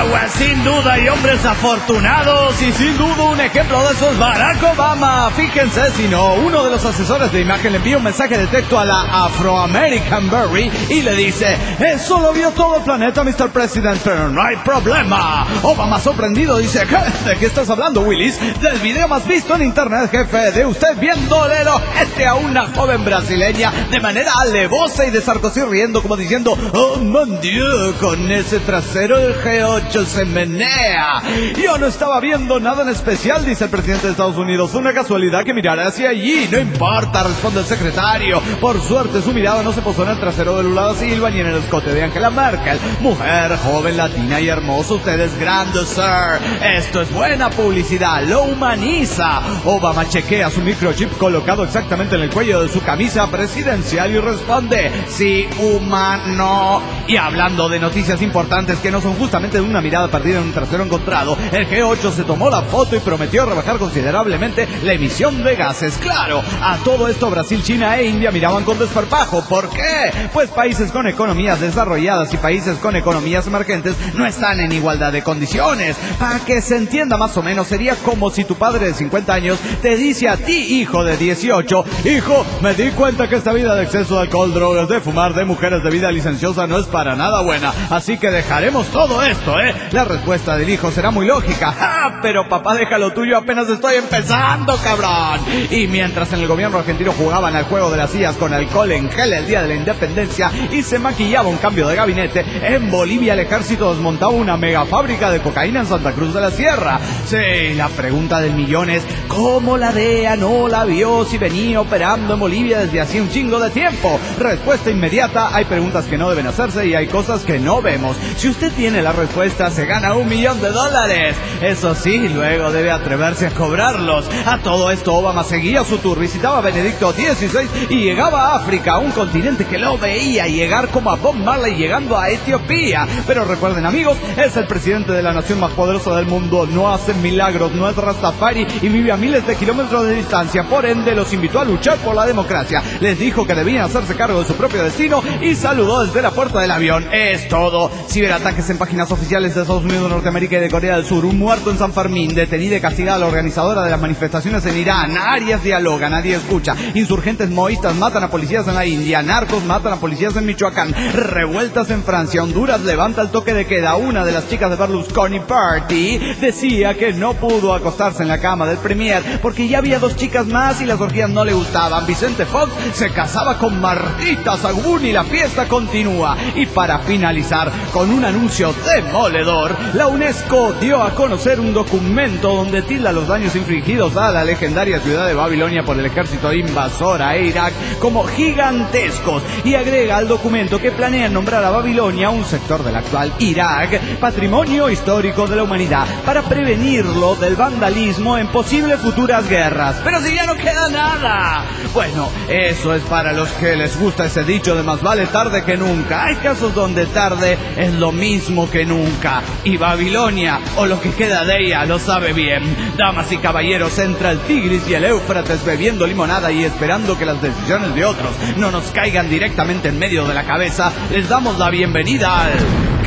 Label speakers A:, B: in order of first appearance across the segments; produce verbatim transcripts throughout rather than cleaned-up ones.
A: pues sin duda hay hombres afortunados y sin duda un ejemplo de eso es Barack Obama. Fíjense si no, uno de los asesores de imagen le envía un mensaje de texto a la Afro-American Berry y le dice: eso lo vio todo el planeta, mister President, pero no hay problema. Obama sorprendido dice: ¿de qué estás hablando, Willis? Del video más visto en internet, jefe, de usted viéndole el ojete a una joven brasileña de manera alevosa y de Sarkozy riendo como diciendo: oh, mon Dieu, con ese trasero el G ocho se menea. Yo no estaba viendo nada en especial, dice el presidente de Estados Unidos. Una casualidad que mirara hacia allí. No importa, responde el secretario. Por suerte su mirada no se posó en el trasero de Lula da Silva ni en el escote de Angela Merkel. Mujer, joven, latina y hermosa, usted es grande, sir. Esto es buena publicidad, lo humaniza. Obama chequea su microchip colocado exactamente en el cuello de su camisa presidencial y responde: sí, humano. Y hablando de noticias importantes que no son justamente de una mirada perdida en un trasero encontrado, el G ocho se tomó la foto y prometió rebajar considerablemente la emisión de gases. Claro, a todo esto Brasil, China e India miraban con desparpajo. ¿Por qué? Pues países con economías desarrolladas y países con economías emergentes no están en igualdad de condiciones. Para que se entienda más o menos, sería como si tu padre de cincuenta años te dice a ti, hijo de dieciocho: hijo, me di cuenta que esta vida de exceso de alcohol, drogas, de fumar, de mujeres, de vida licenciosa no es para nada buena, así que dejaremos todo esto, ¿eh? La respuesta del hijo será muy lógica: ¡ah, pero papá, deja lo tuyo, apenas estoy empezando, cabrón! Y mientras en el gobierno argentino jugaban al juego de las sillas con alcohol en gel el día de la independencia y se maquillaba un cambio de gabinete, en Bolivia el ejército desmontaba una mega fábrica de cocaína en Santa Cruz de la Sierra. Sí, la pregunta del millón es: ¿cómo la D E A no la vio si venía operando en Bolivia desde hacía un chingo de tiempo? Respuesta inmediata: hay preguntas que no deben hacerse y hay cosas que no vemos. Si usted tiene la respuesta, se gana un millón de dólares. Eso sí, luego debe atreverse a cobrarlos. A todo esto, Obama seguía su tour, visitaba Benedicto dieciséis y llegaba a África, un continente que lo veía llegar como a Bob Marley llegando a Etiopía. Pero recuerden, amigos, es el presidente de la nación más poderosa del mundo, no hace milagros, no es Rastafari y vive a miles de kilómetros de distancia. Por ende, los invitó a luchar por la democracia. Les dijo que debían hacerse cargo de su propio destino y saludó desde la puerta del avión. Es todo. Ciberataques en páginas oficiales de Estados Unidos, Norteamérica y de Corea del Sur. Un muerto en San Fermín. Detenida y castigada la organizadora de las manifestaciones en Irán. Arias dialoga, nadie escucha. Insurgentes maoístas matan a policías en la India. Narcos matan a policías en Michoacán. Revueltas en Francia. Honduras levanta el toque de queda. Una de las chicas de Berlusconi Party decía que no pudo acostarse en la cama del premier porque ya había dos chicas más y las orgías no le gustaban. Vicente Fox se casaba con Martita Sagún y la fiesta continúa. Y para finalizar con un anuncio demoledor, la UNESCO dio a conocer un documento donde tilda los daños infligidos a la legendaria ciudad de Babilonia por el ejército invasor a Irak como gigantescos y agrega al documento que planean nombrar a Babilonia, un sector del actual Irak, patrimonio histórico de la humanidad para prevenirlo del vandalismo en posibles futuras guerras. Pero si ya no queda nada. Bueno, eso es para los que les gusta ese dicho de más vale tarde que nunca. Hay casos donde tarde es lo mismo que nunca. Y Babilonia, o lo que queda de ella, lo sabe bien. Damas y caballeros, entre el Tigris y el Éufrates bebiendo limonada y esperando que las decisiones de otros no nos caigan directamente en medio de la cabeza, les damos la bienvenida al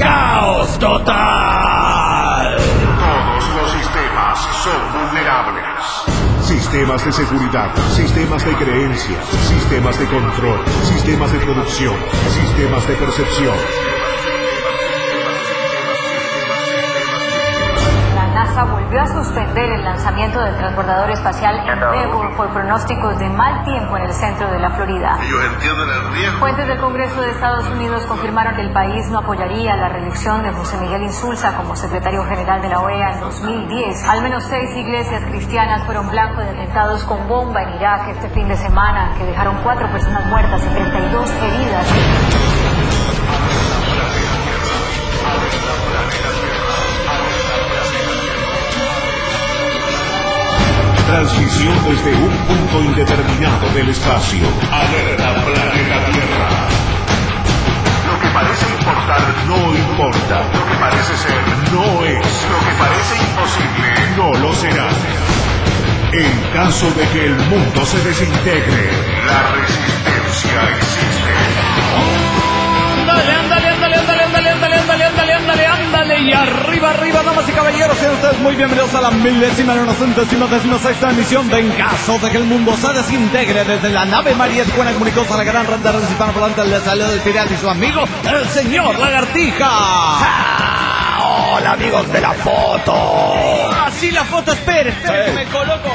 A: Caos Total.
B: Todos los sistemas son vulnerables. Sistemas de seguridad, sistemas de creencias, sistemas de control, sistemas de producción, sistemas de percepción.
C: La NASA volvió a suspender el lanzamiento del transbordador espacial Endeavour por pronósticos de mal tiempo en el centro de la Florida.
B: Ellos entienden el riesgo.
C: Fuentes del Congreso de Estados Unidos confirmaron que el país no apoyaría la reelección de José Miguel Insulza como secretario general de la O E A en dos mil diez. Al menos seis iglesias cristianas fueron blanco de atentados con bomba en Irak este fin de semana, que dejaron cuatro personas muertas y treinta y dos heridas.
B: Transmisión desde un punto indeterminado del espacio. Alerta planeta Tierra. Lo que parece importar no importa. Lo que parece ser no es. Lo que parece imposible no lo será. En caso de que el mundo se desintegre, la resistencia existe.
A: Ándale, ándale, ándale, ándale, ándale, ándale, ándale, ándale, ándale, ándale, y arriba, caballeros, sean ustedes muy bienvenidos a la milésima, no centésima, décima sexta emisión de En Caso de que el Mundo se Desintegre, desde la nave María Tijuana Comunicosa, la gran renta hispano parlante del desalido del pirata y su amigo, el señor Lagartija.
D: ¡Ah! ¡Hola, amigos de la foto!
A: Así la foto, espere, espere
D: Sí.
A: que me coloco.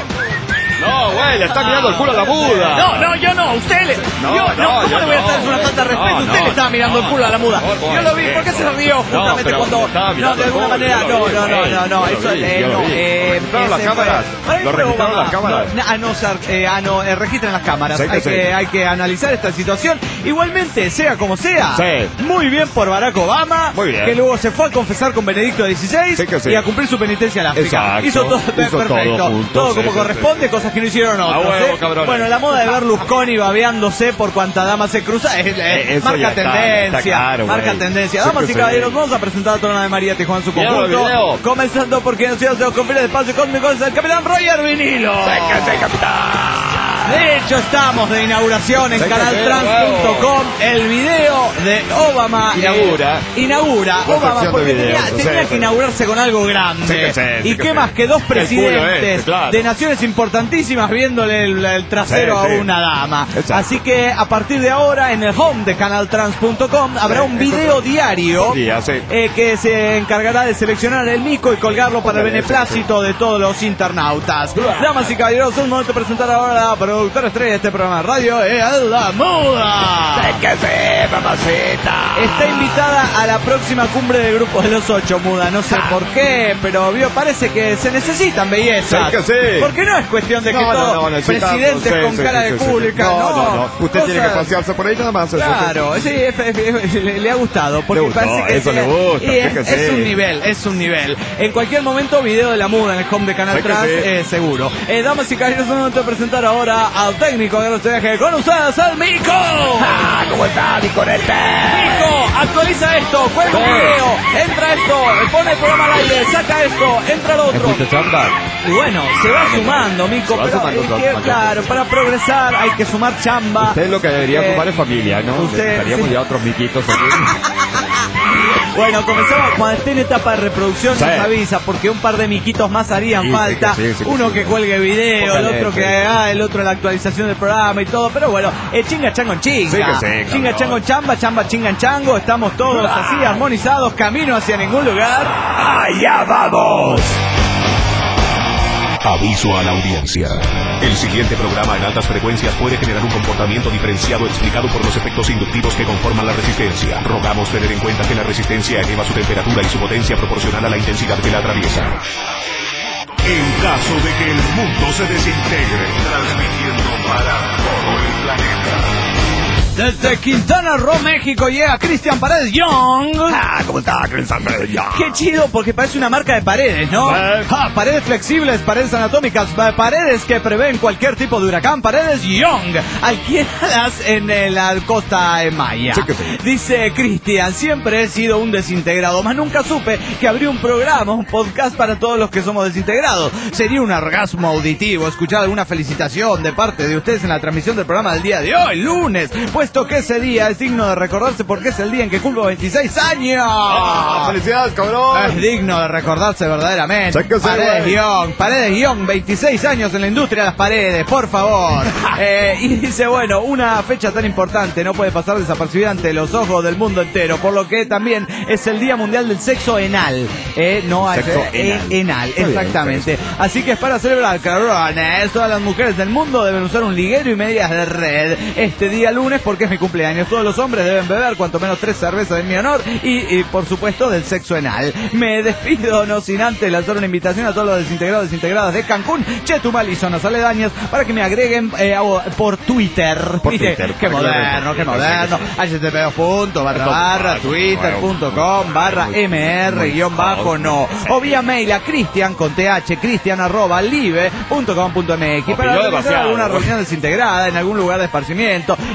D: No, güey, le está mirando el culo a la muda.
A: No, no, yo no, usted le...
D: No,
A: yo, no,
D: no,
A: ¿cómo
D: yo
A: le voy a
D: no,
A: hacer una
D: güey.
A: falta de respeto?
D: No,
A: Usted
D: no,
A: le estaba mirando
D: no,
A: el culo a la muda.
D: por favor,
A: Yo lo vi, ¿por qué
D: sí.
A: se rió justamente
D: pero
A: cuando...
D: estaba
A: No,
D: mirando
A: de
D: el
A: alguna
D: culo,
A: manera,
D: yo
A: no,
D: lo vi,
A: no, no,
D: güey.
A: no, no,
D: Yo lo
A: eso
D: vi,
A: eh,
D: yo lo
A: no,
D: vi.
A: eh...
D: ¿Registraron las
A: ese fue-
D: cámaras?
A: Para mí
D: ¿Lo
A: fue
D: registraron
A: Obama.
D: las cámaras?
A: No, ah, no, sar- eh, ah, no, eh, registren las cámaras.
D: Sí que
A: Hay
D: sí.
A: que, hay que analizar esta situación. Igualmente, sea como sea,
D: Sí.
A: muy bien por Barack Obama,
D: Muy bien.
A: que luego se fue a confesar con Benedicto dieciséis
D: Sí que sí.
A: y a cumplir su penitencia en África.
D: Exacto.
A: Hizo todo
D: Hizo todo
A: perfecto,
D: junto,
A: todo
D: sí,
A: como
D: sí,
A: corresponde, cosas que no hicieron
D: A
A: otros.
D: huevo,
A: ¿eh?
D: cabrones.
A: Bueno, la moda de Berlusconi babeándose por cuanta dama se cruza es,
D: Eh,
A: es-
D: eso
A: marca
D: ya está,
A: tendencia,
D: está claro,
A: marca
D: güey.
A: tendencia.
D: Sí
A: Damas
D: que
A: y
D: sí.
A: caballeros, vamos a presentar a toda la de María Tijuana en su
D: Video,
A: conjunto,
D: video.
A: comenzando porque nos íbamos a conferir el espacio cósmico del capitán Roger Vinilo.
D: ¡Séquese, capitán!
A: De hecho, estamos de inauguración en
D: Sí que sí,
A: canaltrans punto com. El video de Obama eh,
D: Inaugura.
A: inaugura
D: La
A: Obama
D: sección
A: porque
D: de
A: tenía,
D: videos,
A: tenía
D: sí.
A: que inaugurarse con algo grande.
D: Sí que sí, sí
A: y
D: que
A: qué
D: sí.
A: más que dos
D: El culo
A: presidentes
D: este, claro.
A: de naciones importantísimas viéndole el, el trasero
D: Sí, sí.
A: a una dama.
D: Exacto.
A: Así que a partir de ahora en el home de canaltrans punto com habrá
D: Sí,
A: un
D: eso
A: video
D: sí.
A: diario
D: Día, sí.
A: eh, que se encargará de seleccionar el mico y colgarlo para el
D: Sí, sí,
A: beneplácito de todos los internautas. Damas y caballeros, es un momento de presentar ahora a la productora estrella de este programa de radio, es la muda.
D: ¡Séquese, mamacita!
A: Está invitada a la próxima cumbre del grupo de los ocho, muda. No sé por qué, pero vio, parece que se necesitan bellezas.
D: Sí que sí.
A: Porque no es cuestión de que
D: No, no,
A: todos
D: no, necesita-
A: presidentes
D: sí,
A: con
D: sí,
A: cara
D: sí,
A: de
D: sí, sí.
A: pública.
D: No,
A: No,
D: no, no. Usted tiene que
A: Cosas-
D: pasearse por ahí nada más. eso,
A: Claro, sí, es- es- es- le, le ha gustado. Porque
D: Le gustó,
A: parece que
D: eso
A: sí,
D: le gusta,
A: y
D: sí
A: es,
D: que
A: es
D: sí.
A: un nivel, es un nivel. En cualquier momento, video de la muda en el home de Canal
D: Sí que
A: Trans,
D: sí.
A: eh, seguro. Eh, damas y caballeros, es un momento de presentar ahora al técnico de nuestro viaje con ustedes, al Mico.
D: ¡Ah! ¿Cómo está, mi corete?
A: Mico, actualiza esto, cuelga un
D: Sí.
A: video, entra esto, pone el programa al aire, saca esto, entra el otro.
D: ¿Escucha chamba?
A: Y bueno, se va sumando, Mico,
D: Se va
A: pero
D: sumando,
A: es
D: se va
A: que,
D: sumando.
A: claro, para progresar hay que sumar chamba.
D: Usted lo que debería
A: Eh,
D: sumar es familia, ¿no?
A: usted-
D: Necesitaríamos
A: sí.
D: ya otros miquitos aquí.
A: Bueno, comenzamos cuando esté en etapa de reproducción,
D: Sí.
A: nos avisa, porque un par de miquitos más harían
D: Sí,
A: falta.
D: sí que sí, sí que
A: Uno
D: sí.
A: que cuelgue video, el
D: Póngale,
A: otro que
D: sí.
A: haga, el otro la actualización del programa y todo. Pero bueno, eh, chinga chango en chinga.
D: Sí que sí,
A: Chinga
D: cabrón.
A: chango en chamba, chamba chinga en chango. Estamos todos así armonizados, camino hacia ningún lugar.
D: ¡Allá vamos!
B: Aviso a la audiencia. El siguiente programa en altas frecuencias puede generar un comportamiento diferenciado explicado por los efectos inductivos que conforman la resistencia. Rogamos tener en cuenta que la resistencia eleva su temperatura y su potencia proporcional a la intensidad que la atraviesa. En caso de que el mundo se desintegre, transmitiendo para todo el planeta.
A: Desde Quintana Roo, México, llega Cristian Paredes Young.
D: ¡Ah! ¿Cómo está, Cristian? Ya.
A: Qué chido, porque parece una marca de paredes, ¿no?
D: Eh.
A: Ja, paredes flexibles, paredes anatómicas, pa- paredes que prevén cualquier tipo de huracán, paredes Young, alquiladas en eh, la costa de Maya.
D: Sí que sí.
A: Dice Cristian, siempre he sido un desintegrado, más nunca supe que habría un programa, un podcast para todos los que somos desintegrados. Sería un orgasmo auditivo escuchar alguna felicitación de parte de ustedes en la transmisión del programa del día de hoy, lunes, puesto que ese día es digno de recordarse porque es el día en que cumplo veintiséis años.
D: ¡Ah! ¡Felicidades, cabrón!
A: Es digno de recordarse verdaderamente.
D: Sí que sí,
A: Paredes
D: güey.
A: Guión, Paredes Guión, veintiséis años en la industria de las paredes, por favor. Eh, y dice, bueno, una fecha tan importante no puede pasar desapercibida ante los ojos del mundo entero, por lo que también es el Día Mundial del Sexo Enal. Eh, no
D: Sexo
A: eh,
D: enal.
A: enal,
D: Está bien,
A: exactamente. Así que es para celebrar, cabrones, todas las mujeres del mundo deben usar un liguero y medias de red este día lunes porque es mi cumpleaños. Todos los hombres deben beber cuanto menos tres cervezas en mi honor y, y por supuesto del sexo enal. Me despido no sin antes lanzar una invitación a todos los desintegrados y desintegradas de Cancún, Chetumal y zonas aledañas para que me agreguen eh, por Twitter.
D: Por
A: ¿Viste?
D: Twitter.
A: Qué moderno, qué moderno. h t t p punto barra barra twitter punto com barra mr guión bajo no. O vía mail a Cristian con th, cristian arroba live punto com punto mx para
D: Opinó
A: realizar
D: demasiado.
A: alguna reunión desintegrada en algún lugar de esparcimiento, irse a la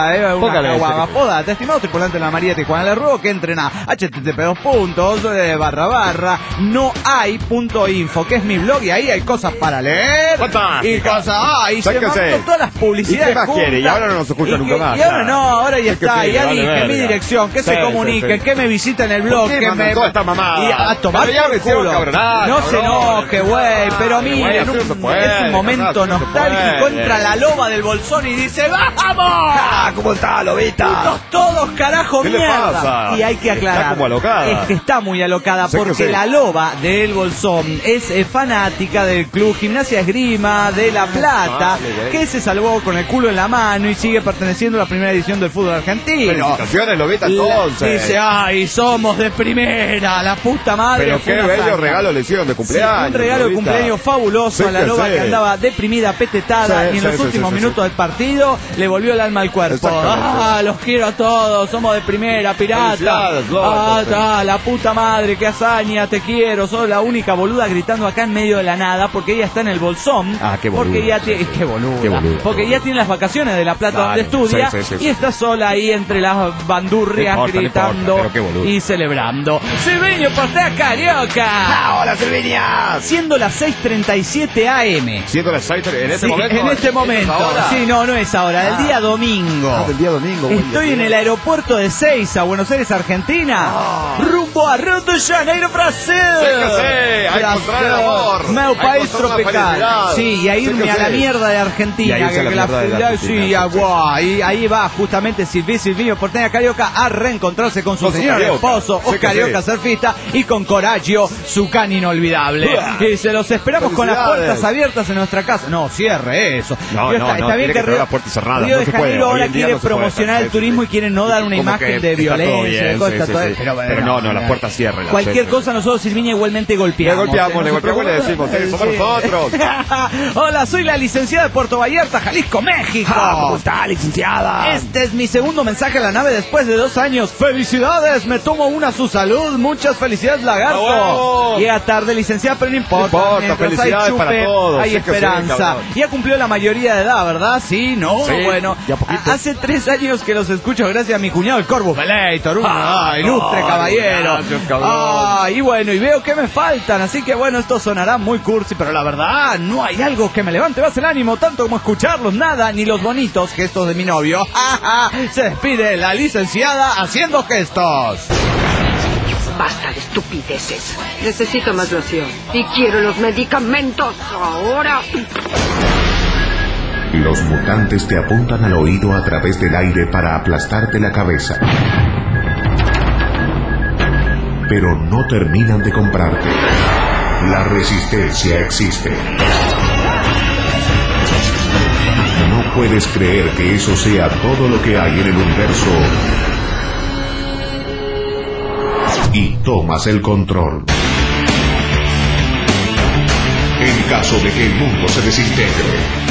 A: poda, eh, una
E: Póngale,
A: caguama
E: sí.
A: poda. Estimado tripulante de la María Tijuana, les ruego que entren a http dos puntos eh, barra barra no hay punto info, que es mi blog, y ahí hay cosas para leer.
E: Fantástica.
A: Y cosas, ah, y se
E: Sáquese.
A: mandan todas las publicidades.
E: ¿Y qué más
A: juntas.
E: quiere? Y ahora no nos escucha
A: Y
E: nunca
A: que-
E: más,
A: Y ahora
E: claro.
A: no, ahora ya
E: Es que
A: está,
E: sí,
A: ya
E: vale
A: dije,
E: verga.
A: mi dirección, que
E: Sí,
A: se
E: sí,
A: comuniquen,
E: sí.
A: que me visiten el blog,
E: ¿Por qué
A: que
E: mandan
A: me...
E: toda esta mamada?
A: Y a tomar
E: Pero ya
A: por
E: me hicieron
A: culo.
E: cabronar,
A: No se
E: cabrón.
A: enoje, güey, pero
E: Bueno,
A: miren,
E: así no se
A: un-
E: puede,
A: es un momento
E: así no se
A: nostálgico,
E: puede.
A: entra la loba del bolsón y dice, ¡vamos!
D: Ah, ¿cómo está, lobita?
A: Putos todos, carajo,
E: ¿Qué le
A: mierda.
E: pasa?
A: Y hay que aclarar.
E: Está como alocada.
A: Es que está muy alocada
E: Sé que
A: porque
E: sí.
A: la loba del bolsón es eh, fanática del club Gimnasia Esgrima de La Plata,
E: Vale, güey.
A: que se salvó con el culo en la mano y sigue perteneciendo a la primera edición del fútbol argentino.
E: Felicitaciones, lobita,
A: La-
E: entonces.
A: Dice, ay, somos de primera, la puta madre.
E: Pero
A: fue
E: qué
A: una
E: bello
A: hazaña.
E: regalo le hicieron de
A: Sí,
E: cumpleaños.
A: un regalo de
E: lobita.
A: cumpleaños fabuloso
E: Sí
A: a la
E: que
A: loba
E: sí.
A: que andaba deprimida, petetada,
E: Sí,
A: y en
E: sí,
A: los
E: sí,
A: últimos
E: sí, sí,
A: minutos del partido le volvió el alma al cuerpo.
E: Exactamente.
A: Ah, los quiero a todos, somos de primera, pirata.
E: Felicidades, loba,
A: Ah,
E: entonces.
A: ta, la puta madre, qué hazaña, te quiero. Sos la única boluda gritando acá en medio de la nada porque ella está en el bolsón.
E: Ah, qué boluda.
A: Porque ya tiene, qué boluda.
E: Qué boluda,
A: porque
E: qué
A: ya tiene las vacaciones de La Plata
E: Claro,
A: donde estudia
E: sí, sí, sí,
A: y
E: sí.
A: está sola ahí entre las bandurrias
E: No importa, no
A: gritando
E: importa, pero qué boluda.
A: y celebrando. Silviño Portea Carioca.
D: Ah, hola, Silvinia.
A: Siendo las seis treinta y siete a eme.
E: Siendo las seis en este
A: Sí,
E: momento.
A: en este momento.
E: ahora?
A: Sí, no, no es ahora, el día domingo.
E: Ah, del día domingo. güey.
A: Estoy en el aeropuerto de Seiza, Buenos Aires, Argentina. Rumbo a Rio de Janeiro, Brasil.
E: Sí que sí, a encontrar el amor.
A: Meu
E: A
A: país
E: encontrar la
A: tropical.
E: felicidad.
A: Sí, y a
E: Sí
A: irme
E: que
A: a la
E: sí.
A: mierda de
E: Y a
A: Argentina.
E: irse a la
A: que
E: mierda de
A: felicidad-
E: Argentina,
A: Sí, ah,
E: sí, sí.
A: guau, ahí, ahí va justamente Silvi Silvino Porteña Carioca a reencontrarse con su
E: Con su
A: señor
E: carioca.
A: esposo,
E: Sí que
A: Carioca
E: sí.
A: surfista, y con Coraggio, su can inolvidable.
E: Uah.
A: Y se los esperamos con las
E: Felicidades.
A: puertas abiertas en nuestra casa. No, cierre eso.
E: No,
A: Río
E: no,
A: está,
E: no,
A: está bien
E: tiene
A: que
E: que tener
A: Río,
E: las puertas cerradas,
A: Río
E: no
A: de
E: se puede.
A: Janeiro
E: Hoy
A: ahora
E: en día
A: quiere
E: no se puede
A: promocionar
E: hacer,
A: el
E: sí,
A: turismo
E: sí,
A: y quieren no dar una
E: Como
A: imagen
E: que
A: de
E: está todo
A: violencia.
E: bien,
A: de
E: sí,
A: cosas,
E: sí,
A: todo-
E: sí.
A: pero,
E: Pero no, no, las puertas cierren.
A: Cualquier cosa nosotros, Silviña, igualmente golpeamos.
E: Le golpeamos,
A: ¿eh?
E: le
A: No se
E: golpeamos y le
A: preocupe.
E: decimos, sí, somos
A: Sí.
E: nosotros.
A: Hola, soy la licenciada de Puerto Vallarta, Jalisco, México.
D: Ah, ¿cómo está, licenciada?
A: Este es mi segundo mensaje a la nave después de dos años. ¡Felicidades! Me tomo una a su salud. Muchas felicidades, lagarto.
E: ¡Bravo!
A: Llega tarde, licenciada, pero no importa.
E: No importa,
A: Mientras hay
E: felicidades
A: chupe,
E: para todos.
A: hay
E: Sí que sí,
A: esperanza.
E: cabrón.
A: Ya cumplió la mayoría de edad, ¿verdad? Sí, ¿no?
E: Sí,
A: bueno,
E: ya poquito.
A: a- hace tres años que los escucho gracias a mi cuñado, el Corvo Velator. Un
E: Ah,
A: ah, ilustre
E: no,
A: caballero.
E: gracias, cabrón.
A: Ah, y bueno, y veo que me faltan. Así que bueno, esto sonará muy cursi, pero la verdad, no hay algo que me levante más el ánimo, tanto como escucharlos, nada, ni los bonitos gestos de mi novio. Se despide la licenciada haciendo gestos.
F: Basta de estupideces. Necesito más loción. Y quiero los medicamentos ahora.
B: Los mutantes te apuntan al oído a través del aire para aplastarte la cabeza. Pero no terminan de comprarte. La resistencia existe. No puedes creer que eso sea todo lo que hay en el universo. Y tomas el control. En caso de que el mundo se desintegre.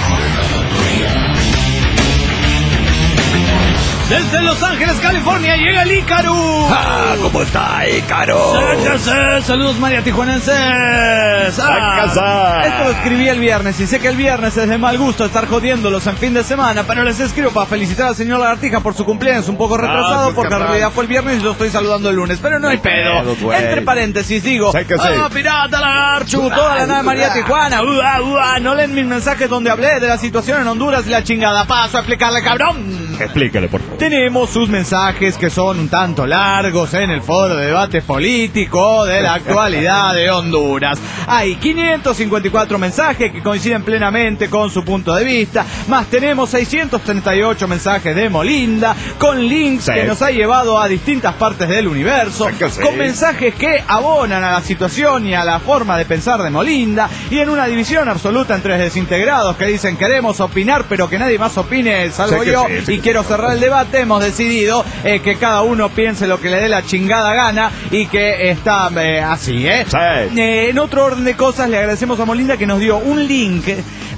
A: Desde Los Ángeles, California, llega el Ícaro.
D: Ah, ¿cómo está, Ícaro?
A: Sácase. Saludos, María Tijuanenses. Ah,
E: Sácase.
A: esto lo escribí el viernes y sé que el viernes es de mal gusto estar jodiéndolos en fin de semana, pero les escribo para felicitar al señor Lagartija por su cumpleaños un poco retrasado
E: pues,
A: porque en
E: qué
A: realidad
E: mal.
A: fue el viernes y lo estoy saludando el lunes, pero no hay
E: No hay
A: pedo.
E: pedo, güey.
A: Entre paréntesis digo,
E: Sácase.
A: ¡ah, pirata, lagarchu! Toda la nave María Tijuana, ¡ua, ua! No leen mis mensajes donde hablé de la situación en Honduras y la chingada. Paso a explicarle, cabrón.
E: Explícale, por favor.
A: Tenemos sus mensajes que son un tanto largos en el foro de debate político de la actualidad de Honduras. Hay quinientos cincuenta y cuatro mensajes que coinciden plenamente con su punto de vista, más tenemos seiscientos treinta y ocho mensajes de Molinda, con links
E: Sí.
A: que nos ha llevado a distintas partes del universo,
E: Sí que sí.
A: con mensajes que abonan a la situación y a la forma de pensar de Molinda, y en una división absoluta entre desintegrados que dicen queremos opinar pero que nadie más opine salvo
E: Sí que
A: yo,
E: sí, sí
A: y
E: que
A: quiero
E: sí.
A: cerrar el debate. Hemos decidido eh, que cada uno piense lo que le dé la chingada gana y que está eh, así, ¿eh?
E: Sí.
A: Eh, En otro orden de cosas, le agradecemos a Molinda que nos dio un link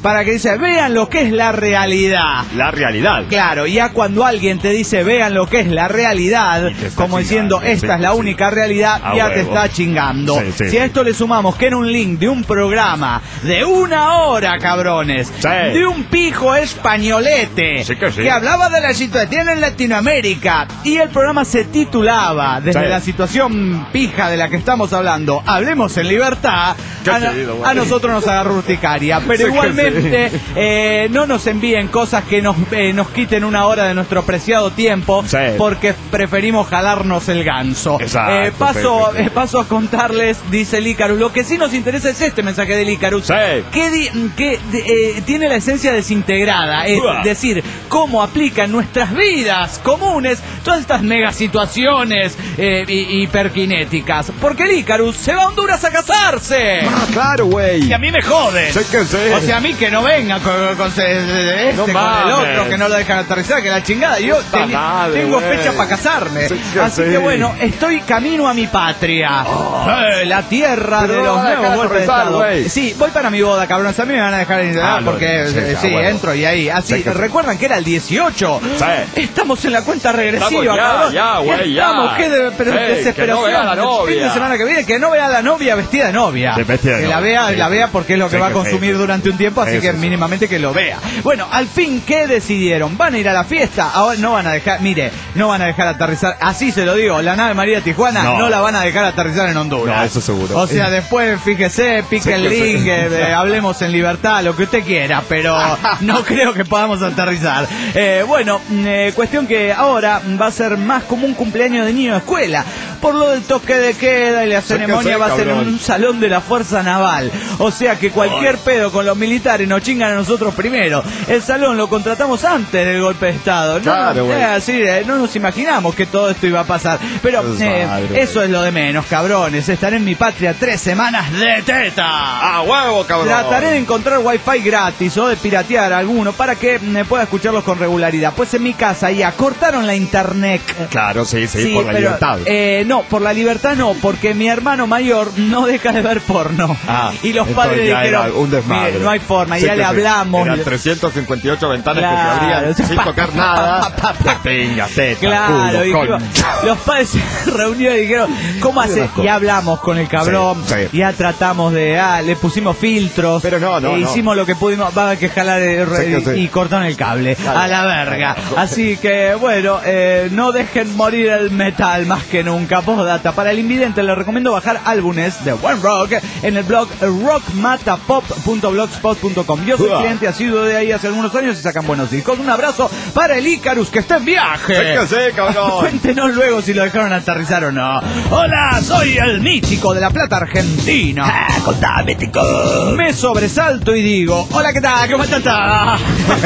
A: para que dice, vean lo que es la realidad.
E: La realidad.
A: Claro, ya cuando alguien te dice, vean lo que es la realidad, como diciendo, esta
E: sí,
A: es la
E: sí.
A: única realidad,
E: A
A: ya
E: huevo.
A: te está chingando.
E: Sí, sí,
A: si a
E: sí.
A: esto le sumamos que en un link de un programa de una hora, cabrones,
E: Sí.
A: de un pijo españolete,
E: Sí que sí.
A: hablaba de la situación en Latinoamérica, y el programa se titulaba, desde
E: Sí.
A: la situación pija de la que estamos hablando, hablemos en libertad,
E: Qué
A: a,
E: chido, güey.
A: a nosotros nos agarró urticaria, pero
E: Sí que
A: igualmente
E: sí.
A: eh, no nos envíen cosas que nos, eh, nos quiten una hora de nuestro preciado tiempo,
E: Sí.
A: porque preferimos jalarnos el ganso.
E: Exacto,
A: Eh, paso,
E: sí, sí, sí.
A: eh, paso a contarles, dice el Icarus, lo que sí nos interesa es este mensaje del Icarus,
E: Sí.
A: que, di- que de- eh, tiene la esencia desintegrada, es
E: Uah.
A: decir, cómo aplica en nuestras vidas comunes todas estas mega situaciones eh, hi- hiperkinéticas, porque el Icarus se va a Honduras a casarse.
E: Ah, claro, güey.
A: Y a mí me jode.
E: Sé que sí.
A: O sea, a mí que no venga con, con este,
E: No
A: con el
E: mames.
A: otro, que no lo dejan aterrizar, que la chingada. Yo
E: Puta
A: teni-
E: madre,
A: tengo
E: güey.
A: fecha para casarme.
E: Sí que
A: Así
E: sí.
A: que bueno, estoy camino a mi patria. Eh, la tierra
E: Pero
A: de
E: no
A: los
E: van a
A: nuevos
E: dejar
A: golpes de
E: aterrizar,
A: estado.
E: güey.
A: Sí, voy para mi boda, cabrones. A mí me van a dejar entrar
E: Ah, no,
A: porque
E: sí,
A: eh,
E: a
A: sí,
E: huevo.
A: entro y ahí. Así,
E: Sí que sí.
A: recuerdan que era el dieciocho.
E: Sí.
A: Estamos en la cuenta regresiva,
E: Estamos ya,
A: cabrón.
E: ya, güey, ya.
A: Estamos, qué de, pero
E: Sí,
A: desesperación.
E: que no vea a la
A: El fin de
E: novia.
A: semana que viene, que no vea a la novia vestida de novia.
E: De vestida de
A: que la
E: novia,
A: vea,
E: sí,
A: la
E: sí.
A: vea porque es lo que
E: Sí,
A: va a
E: que
A: consumir
E: sí.
A: durante un tiempo, así
E: Sí,
A: que
E: sí, sí.
A: mínimamente que lo vea. Bueno, al fin, ¿qué decidieron? ¿Van a ir a la fiesta? Ahora no van a dejar, mire, no van a dejar aterrizar, así se lo digo, la nave María Tijuana no,
E: No.
A: la van a dejar aterrizar en Honduras.
E: No, eso seguro.
A: O sea, después, fíjese, pique
E: Sí,
A: el
E: que sí.
A: link, eh, de hablemos en libertad, lo que usted quiera, pero no creo que podamos aterrizar. Eh, bueno, mm, eh, cuestión que ahora va a ser más como un cumpleaños de niño de escuela, por lo del toque de queda y la ceremonia
E: sí,
A: va a ser en
E: cabrón.
A: un salón de la Fuerza Naval. O sea que cualquier pedo con los militares nos chingan a nosotros primero. El salón lo contratamos antes del golpe de Estado. No,
E: Claro,
A: no,
E: güey.
A: eh, así, eh, no nos imaginamos que todo esto iba a pasar. Pero eh,
E: Madre,
A: eso es lo de menos, cabrones. Estaré en mi patria tres semanas de teta.
E: ¡A huevo, cabrón!
A: Trataré de encontrar wifi gratis o de piratear alguno para que me pueda escucharlos con regularidad. Pues en mi casa ya cortaron la internet.
E: Claro, sí, sí, por la
A: pero,
E: libertad.
A: eh, no, por la libertad no, porque mi hermano mayor no deja de ver porno.
E: Ah,
A: y los
E: entonces
A: padres
E: ya
A: dijeron,
E: era un desmadre.
A: "Mire, no hay forma", y
E: Sí
A: ya
E: que
A: le
E: sí.
A: hablamos.
E: Eran trescientas cincuenta y ocho ventanas
A: Claro.
E: que se abrían sin
A: Pa,
E: tocar
A: pa,
E: nada.
A: pa, pa, pa.
E: Pinga, teta,
A: Claro,
E: culo,
A: dijimos,
E: concha.
A: los padres se reunieron y dijeron, ¿cómo
E: Qué
A: hace?
E: asco.
A: Y hablamos con el cabrón,
E: Sí, sí.
A: ya tratamos de, ah, le pusimos filtros,
E: Pero no, no,
A: e
E: no.
A: hicimos lo que pudimos, va a haber que jalar el re-
E: Sí que sí.
A: y cortaron el cable,
E: Claro.
A: a la verga.
E: Claro.
A: Así que, bueno, eh, no dejen morir el metal más que nunca. Postdata, para el invidente les recomiendo bajar álbumes de One Rock en el blog rock mata pop punto blogspot punto com. Yo soy
E: Uah.
A: cliente asiduo de ahí hace algunos años y sacan buenos discos. Un abrazo para el Icarus que está en viaje.
E: Sí que sí, cabrón.
A: Cuéntenos luego si lo dejaron aterrizar o no. Hola, soy el mítico de La Plata, Argentina.
D: Ah, contame, tico.
A: Me sobresalto y digo, hola, ¿qué tal? ¿Cómo estás?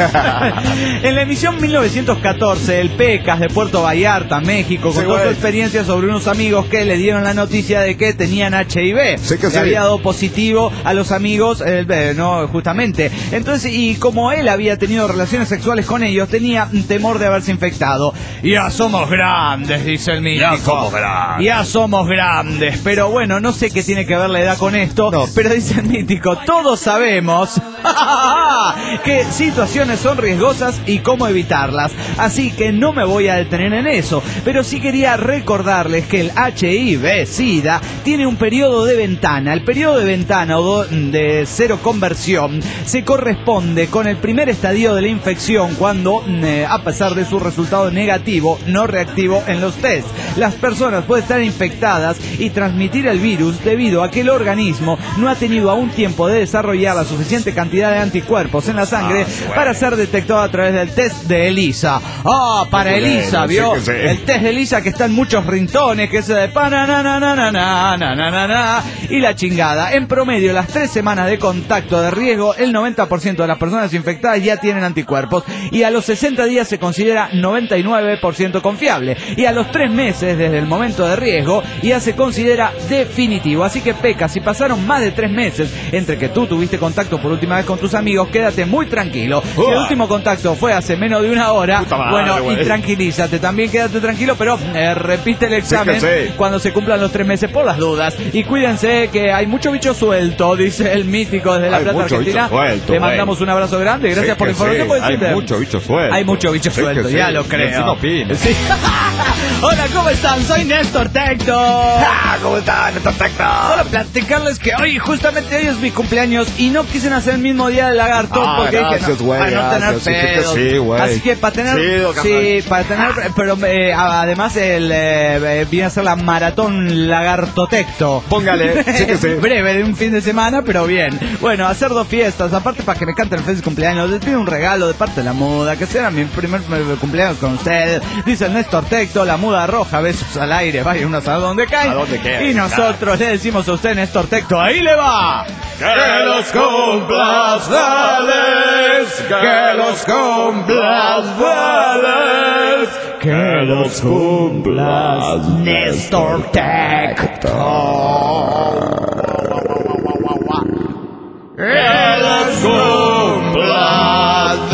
A: En la emisión mil novecientos catorce, el Pecas de Puerto Vallarta, México,
E: Sí,
A: contó su
E: güey.
A: experiencia sobre unos amigos que le dieron la noticia de que tenían H I V.
E: Sí que
A: Le
E: sí.
A: había dado positivo a los amigos, eh, eh, no, justamente. Entonces, y como él había tenido relaciones sexuales con ellos, tenía temor de haberse infectado. Ya somos grandes, dice el mítico.
D: Ya somos grandes.
A: Ya somos grandes. Pero bueno, no sé qué tiene que ver la edad con esto.
E: No.
A: Pero dice el mítico, todos sabemos que situaciones son riesgosas y cómo evitarlas. Así que no me voy a detener en eso. Pero sí quería recordarles que el H I V SIDA tiene un periodo de ventana. El periodo de ventana o do- de cero conversión se corresponde con el primer estadio de la infección cuando, eh, a pesar de su resultado negativo, no reactivo en los test, las personas pueden estar infectadas y transmitir el virus debido a que el organismo no ha tenido aún tiempo de desarrollar la suficiente cantidad de anticuerpos en la sangre para ser detectado a través del test de ELISA. Ah, para
E: Bueno,
A: ELISA,
E: sí
A: ¿vio?
E: que sí.
A: El test de ELISA que está en muchos rintones, que es de pananananananananana, y la chingada. En promedio, las tres semanas de contacto de riesgo, el noventa por ciento de las personas infectadas ya tienen anticuerpos, y a los sesenta días se considera noventa y nueve por ciento confiable, y a los tres meses desde el momento de riesgo ya se considera definitivo. Así que, Peca, si pasaron más de tres meses entre que tú tuviste contacto por última vez con tus amigos, quédate muy tranquilo. Si el último contacto fue hace menos de una hora,
E: madre,
A: bueno,
E: güey.
A: y tranquilízate, también quédate tranquilo, pero eh, repite el examen
E: Sí que sí.
A: cuando se cumplan los tres meses por las dudas. Y cuídense que hay mucho bicho suelto, dice el mítico desde La
E: Hay
A: Plata,
E: mucho
A: Argentina.
E: bicho suelto,
A: Le
E: güey.
A: mandamos un abrazo grande, gracias
E: Sí
A: por la
E: que
A: información.
E: sí.
A: ¿Puedes
E: Hay
A: decirte?
E: mucho bicho suelto.
A: Hay mucho bicho
E: Sí
A: suelto,
E: que
A: ya
E: sí.
A: lo
E: Y
A: creo.
E: encima opina.
A: Sí. Hola, ¿cómo están? Soy Néstor Tecto.
E: Ah, ¿cómo está? Néstor Tecto.
A: Solo platicarles que hoy, justamente hoy es mi cumpleaños y no quise nacer el mismo día del lagarto
E: Ah,
A: porque dije,
E: gracias,
A: no,
E: güey,
A: para no tener
E: gracias. Sí, que
A: pedos.
E: sí, güey.
A: Así que para tener,
E: Sí, don
A: sí,
E: carnal.
A: para tener, pero eh, además el eh, viene a ser la maratón lagarto Tecto.
E: Póngale, sí que sí.
A: Breve, de un fin de semana, pero bien. Bueno, hacer dos fiestas, aparte para que me canten el feliz cumpleaños, les pido un regalo de parte de la muda, que será mi primer eh, cumpleaños con ustedes. Dice el Néstor Tecto, la muda roja, besos al aire, vaya uno a donde cae.
E: A donde quiera,
A: Y nosotros le decimos a usted, Néstor Tecto, ahí le va.
E: Que los cumplas feliz,
A: Que los cumplas feliz, que los cumplas Néstor Tecto. Que los cumplas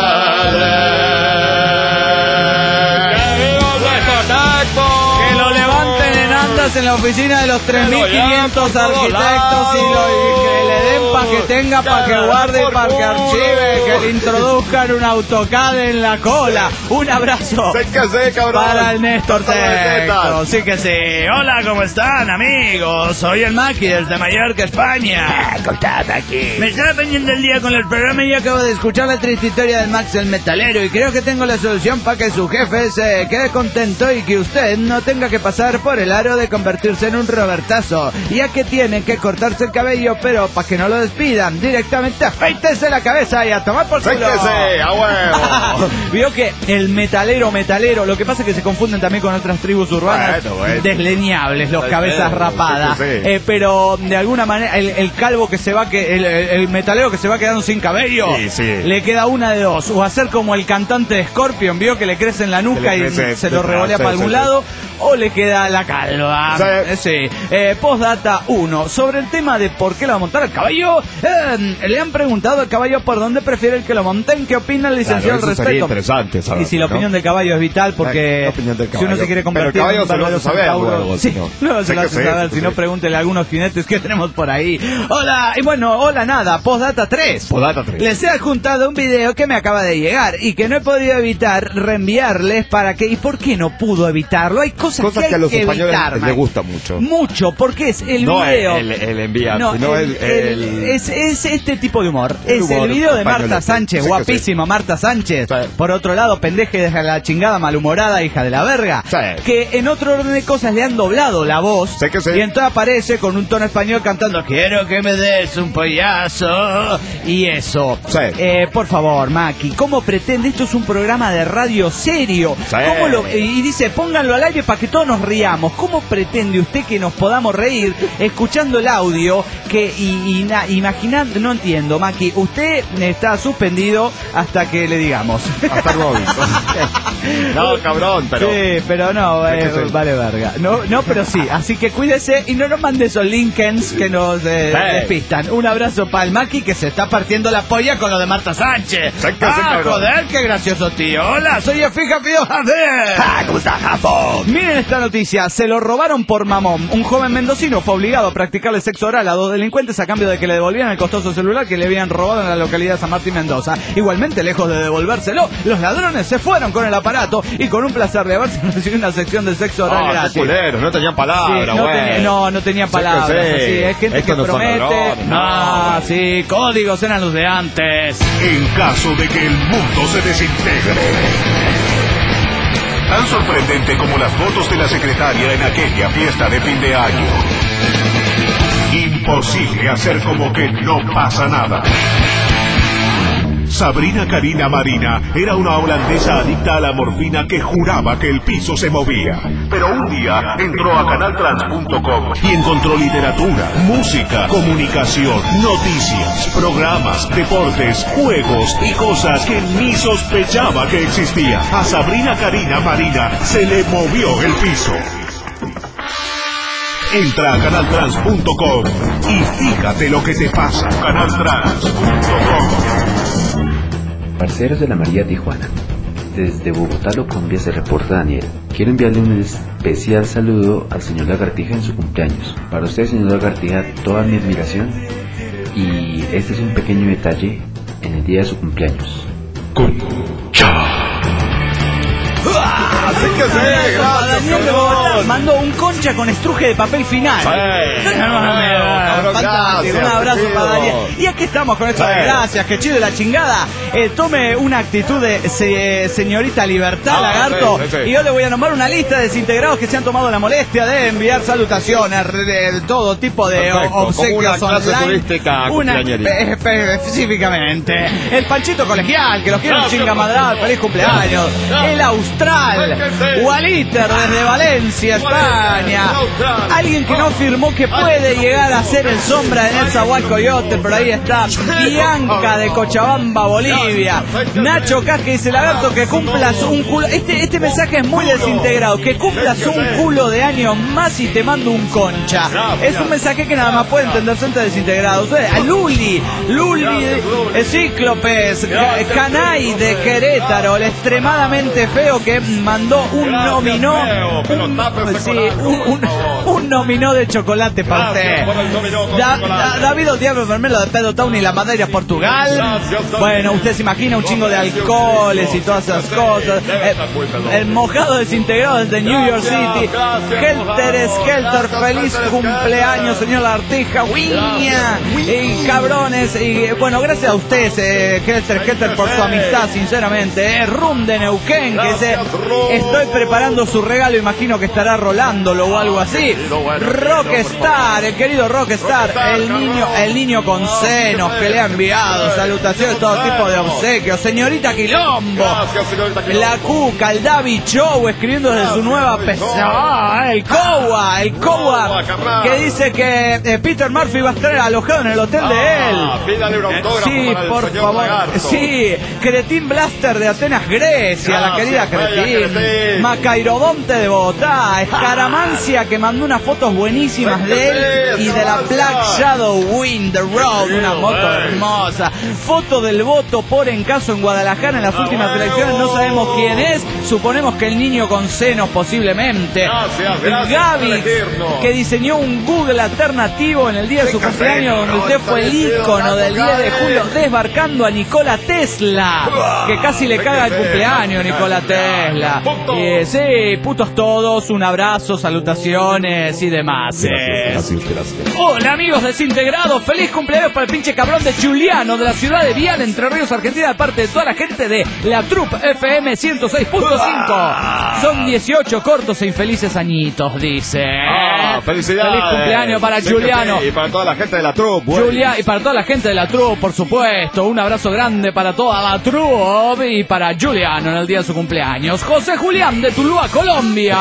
A: Que lo levanten en andas en la oficina de los tres mil quinientos arquitectos y, lo, y que le den para que tenga, para que guarde, para que archive, que le introduzcan un AutoCAD en la cola. Un abrazo
E: Sí que sí, cabrón.
A: para el Néstor
E: Para las
A: Tecto.
E: tetas.
A: Sí que sí. Hola, ¿cómo están, amigos? Soy el Maki desde Mallorca, España.
D: Contame aquí.
A: Me estaba pendiendo el día con el programa y acabo de escuchar la triste historia del Max el metalero y creo que tengo la solución para que su jefe se quede contento y que usted no tenga que pasar por el aro de convertirse en un Robertazo, ya que tiene que cortarse el cabello, pero para que no lo despidan, directamente afeítese la cabeza y a tomar por
E: Sí
A: culo.
E: que sí, a huevo.
A: Vio que el metalero, metalero, lo que pasa es que se confunden también con otras tribus urbanas
E: Bueno, bueno.
A: desleñables, los
E: Sí,
A: cabezas
E: sí,
A: rapadas.
E: sí, sí.
A: Eh, pero de alguna manera, el, el calvo que se va, que el, el- el metalero que se va quedando sin cabello,
E: Sí, sí.
A: le queda una de dos. O hacer como el cantante de Scorpion, vio que le crece en la nuca
E: Que
A: y
E: le crece
A: se lo
E: detrás,
A: revolea
E: sí,
A: para algún
E: sí,
A: lado, o le queda la calva.
E: Sí.
A: Eh, sí. Eh, postdata uno. Sobre el tema de por qué lo va a montar el caballo, eh, le han preguntado al caballo por dónde prefiere el que lo monten. ¿Qué opina el licenciado
E: Claro,
A: al
E: eso sería
A: respecto?
E: interesante saber,
A: Y si la
E: ¿no?
A: opinión del caballo es vital, porque
E: La opinión del
A: si uno
E: caballo.
A: se quiere
E: Pero el
A: convertir
E: caballo
A: en un
E: se lo hace
A: verdadero
E: saber
A: centauro,
E: luego,
A: sí,
E: si no.
A: luego se
E: Sí
A: lo
E: que
A: hace
E: sí,
A: saber,
E: sí
A: si
E: que
A: no
E: sí.
A: pregúntele a algunos jinetes que tenemos por ahí. Hola, y bueno, hola nada, postdata tres.
E: Postdata tres.
A: Les he adjuntado un video que me acaba de llegar y que no he podido evitar reenviarles para que... ¿Y por qué no pudo evitarlo? Hay cosas,
E: Cosas
A: que, hay
E: que a los
A: que
E: españoles
A: evitar,
E: les
A: Mike.
E: gusta mucho.
A: Mucho, porque es el
E: No
A: video...
E: el, el enviar,
A: No,
E: sino
A: el-
E: el...
A: el-
E: el-
A: es, es este tipo de humor.
E: El
A: es
E: humor
A: el video de Marta
E: españolete.
A: Sánchez,
E: Sí que
A: guapísima Marta Sánchez.
E: Sí.
A: Por otro lado, pendeje de la chingada, malhumorada, hija de la verga.
E: Sí.
A: Que en otro orden de cosas le han doblado la voz.
E: Sí que sí.
A: Y entonces aparece con un tono español cantando quiero que me des un pollazo. Y eso.
E: Sí.
A: Eh, por favor, Maki, ¿cómo pretende? Esto es un programa de radio serio.
E: Sí.
A: ¿Cómo lo- y dice, pónganlo al aire para que todos nos riamos. ¿Cómo pretende usted que nos podamos reír escuchando el audio? Que y, y na- imaginando, no entiendo, Maki, usted está suspendido hasta que le digamos.
E: Hasta luego. No, cabrón, pero...
A: Sí, pero no,
E: Sí
A: eh,
E: que sí.
A: vale verga. No, no, pero sí. Así que cuídese y no nos mande esos links que nos eh,
E: Sí.
A: despistan. Un abrazo para el Maki que se está partiendo la polla con lo de Marta Sánchez.
E: Sí que sí,
A: Ah,
E: cabrón.
A: joder, qué gracioso, tío. Hola, soy Efija Pío Javier.
D: Ah, ¿cómo está, Japón?
A: Miren esta noticia, se lo robaron por mamón. Un joven mendocino fue obligado a practicarle sexo oral a dos delincuentes a cambio de que le devolvieran el costoso celular que le habían robado en la localidad de San Martín, Mendoza. Igualmente, lejos de devolvérselo, los ladrones se fueron con el aparato y con un placer de haberse recibido una sección de sexo oral
E: Ah, qué
A: gratis.
E: culeros, no tenían
A: Sí,
E: palabras,
A: no,
E: güey.
A: tenía, no, no tenía
E: Sí que
A: palabras.
E: sí.
A: Así, es gente
E: Estos
A: que
E: no son
A: promete.
E: ladrones,
A: Ah,
E: no.
A: sí, códigos eran los de antes.
B: En caso de que el mundo se desintegre. Tan sorprendente como las fotos de la secretaria en aquella fiesta de fin de año. Imposible hacer como que no pasa nada. Sabrina Karina Marina era una holandesa adicta a la morfina que juraba que el piso se movía. Pero un día entró a canal trans punto com y encontró literatura, música, comunicación, noticias, programas, deportes, juegos y cosas que ni sospechaba que existían. A Sabrina Karina Marina se le movió el piso. Entra a canal trans punto com y fíjate lo que te pasa. canal trans punto com.
G: Parceros de la María Tijuana, desde Bogotá, Colombia, se reporta Daniel. Quiero enviarle un especial saludo al señor Lagartija en su cumpleaños. Para usted, señor Lagartija, toda mi admiración, y este es un pequeño detalle en el día de su cumpleaños. Concha.
E: Así que sí, gracias,
A: Daniel de Bogotá mandó un concha con estruje de papel final.
E: Sí,
A: No, no, no,
E: cabrón,
A: fantástico, un
E: gracias,
A: abrazo
E: querido.
A: para Daniel. Y aquí estamos con esto de
E: Sí.
A: gracias, que chido de la chingada. Eh, tome una actitud de se- señorita Libertad,
E: Ah,
A: Lagarto.
E: sí, sí, sí.
A: Y yo le voy a nombrar una lista de desintegrados que se han tomado la molestia de enviar salutaciones de todo tipo de
E: Perfecto,
A: o- obsequios
E: como una clase
A: online.
E: turística
A: Una,
E: cumpleañeril.
A: eh, espe- específicamente. El Panchito Colegial, que los quiere un
E: Gracias,
A: chingamadral,
E: Panchito.
A: feliz cumpleaños.
E: Gracias.
A: El Austral.
E: Fíjate.
A: Waliter desde Valencia, España.
E: Austral.
A: Alguien que no afirmó que puede llegar a ser el sombra de Nezahualcóyotl, pero ahí está. Bianca de Cochabamba, Bolivia. Nacho Cas, que dice, Lagarto, que cumplas un culo. Este, este mensaje es muy desintegrado. Que cumplas un culo de años más y te mando un concha. Es un mensaje que nada más puede entenderse entre desintegrados. Eh, A Luli, Luli, eh, Cíclopes, Ca- Canay de Querétaro, el extremadamente feo que mandó un nominó.
E: feo, pero
A: un-
E: tápese
A: sí,
E: con algo,
A: un, un-
E: por favor.
A: un nominó de chocolate para
E: Gracias
A: usted.
E: por el dominó con
A: Da-
E: chocolate.
A: Da- David Diablo Vermelo de Pedro Town y la Madeira, Portugal.
E: Gracias, David.
A: Bueno, usted se imagina un chingo de alcoholes y todas esas cosas.
E: Debe
A: Eh,
E: estar muy pelón.
A: El mojado desintegrado desde New York
E: Gracias,
A: City.
E: gracias,
A: Helter
E: mojado.
A: Skelter,
E: Gracias,
A: feliz
E: Helter
A: cumpleaños,
E: Skelter.
A: señor Lartija. Wiña. Y cabrones. Y bueno, gracias a ustedes, eh, Helter Skelter, por su amistad, sinceramente. Eh. Rum de Neuquén, que dice,
E: Gracias, Rum.
A: estoy preparando su regalo, imagino que estará rolándolo o algo así.
E: querido, bueno,
A: Rockstar, el querido Rockstar,
E: Rockstar,
A: el niño,
E: cabrón.
A: el niño con senos que le ha enviado salutaciones, todo tipo de obsequios. Señorita Quilombo,
E: Gracias, señorita Quilombo.
A: la Cuca, el David Show escribiendo desde su nueva P C. Ah, el Cowa, el Cowa,
E: Cowa, carnal.
A: que dice que eh, Peter Murphy va a estar alojado en el hotel de él.
E: Ah, pídale un autógrafo
A: Sí,
E: para el
A: por
E: señor
A: favor.
E: Lagarto.
A: Sí, Cretín Blaster de Atenas, Grecia, la
E: Gracias,
A: querida
E: vaya
A: Cretín.
E: Cretín.
A: Macairodonte de Bogotá, Escaramancia, que mandó unas fotos buenísimas de él y de la Black Shadow Wind the Road, una moto hermosa. Foto del voto por en caso en Guadalajara en las últimas elecciones, no sabemos quién es, suponemos que el niño con senos posiblemente.
E: Gracias, gracias
A: Gaby,
E: por elegirnos.
A: que diseñó un Google alternativo en el día de su
E: Fíjate,
A: cumpleaños, donde usted
E: está
A: fue el
E: vestido
A: ícono del diez de
E: Gaby.
A: julio, desbarcando a Nikola Tesla, que casi le caga el cumpleaños, Nikola Tesla.
E: Punto.
A: Eh, sí, putos todos, un abrazo, salutaciones y demás. Eh,
E: Gracias, gracias.
A: Hola amigos desintegrados, feliz cumpleaños para el pinche cabrón de Juliano de la ciudad de Vial, Entre Ríos, Argentina, de parte de toda la gente de la Trup F M ciento seis punto cinco. Son dieciocho cortos e infelices añitos, dice.
E: Ah, felicidades.
A: Feliz cumpleaños para
E: Sí, que
A: Juliano.
E: sí, y para toda la gente de la troupe. güey.
A: Julia, y para toda la gente de la Trup, por supuesto, un abrazo grande para toda la Trup y para Juliano en el día de su cumpleaños. José Julián de Tuluá, Colombia.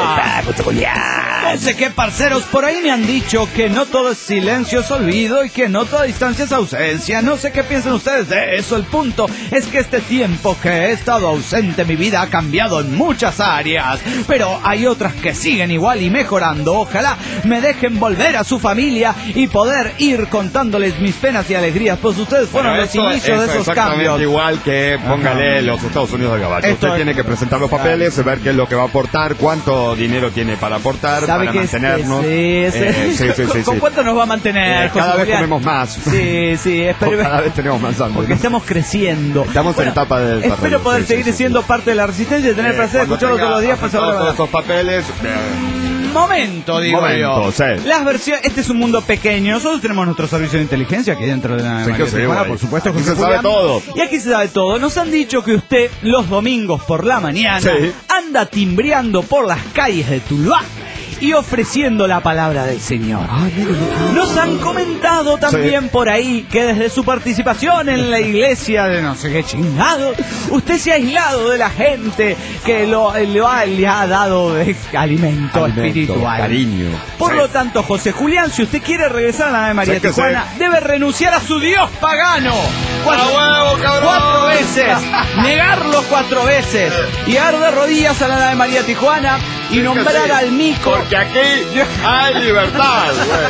A: No sé qué parceros, por ahí me han dicho que no todo es silencio, es olvido y que no toda distancia es ausencia. No sé qué piensan ustedes de eso. El punto es que este tiempo que he estado ausente, mi vida ha cambiado en muchas áreas, pero hay otras que siguen igual y mejorando. Ojalá me dejen volver a su familia y poder ir contándoles mis penas y alegrías, pues ustedes fueron
E: Bueno,
A: los
E: esto-
A: inicios de
E: eso
A: esos
E: exactamente
A: cambios.
E: igual que póngale los Estados Unidos del Gabacho.
A: Esto
E: Usted
A: es-
E: tiene que presentar los papeles, ver qué es lo que va a aportar, cuánto dinero tiene para aportar,
A: ¿Sabe
E: para
A: que es-
E: mantenernos.
A: es- es-
E: Eh, sí, sí,
A: ¿Con,
E: sí,
A: con
E: sí.
A: cuánto nos va a mantener,
E: Eh,
A: José
E: cada vez
A: Julián?
E: comemos más.
A: Sí, sí, espero.
E: Cada vez tenemos más hambre.
A: Porque estamos creciendo.
E: Estamos en etapa de
A: Espero
E: desarrollo,
A: poder
E: sí,
A: seguir
E: sí, sí,
A: siendo
E: sí.
A: parte de la resistencia y tener
E: Eh,
A: placer de
E: cuando
A: escucharlo
E: tenga
A: todos los días. Pues
E: aceptado
A: ahora
E: todos esos papeles. eh,
A: momento, digo
E: Momento,
A: yo.
E: sí.
A: Las versiones, este es un mundo pequeño. Nosotros tenemos nuestro servicio de inteligencia aquí dentro de la
E: Sí,
A: María
E: que sí,
A: Tijuana,
E: güey.
A: por supuesto.
E: Aquí
A: José
E: se sabe
A: Julián.
E: todo.
A: Y aquí se sabe todo. Nos han dicho que usted los domingos por la mañana
E: Sí.
A: anda timbreando por las calles de Tuluá y ofreciendo la palabra del Señor. Nos han comentado también
E: Sí.
A: por ahí que desde su participación en la iglesia de no sé qué chingado, usted se ha aislado de la gente que lo, lo ha, le ha dado de alimento,
E: Alimento,
A: espiritual.
E: cariño.
A: Por
E: Sí.
A: lo tanto, José Julián, si usted quiere regresar a la de María
E: Sí que
A: Tijuana, debe renunciar a su Dios pagano. Cuatro,
E: ¡A huevo, cabrón!
A: cuatro veces, negarlo cuatro veces y dar de rodillas a la de María Tijuana y nombrar
E: sí.
A: al mico.
E: Porque aquí hay libertad,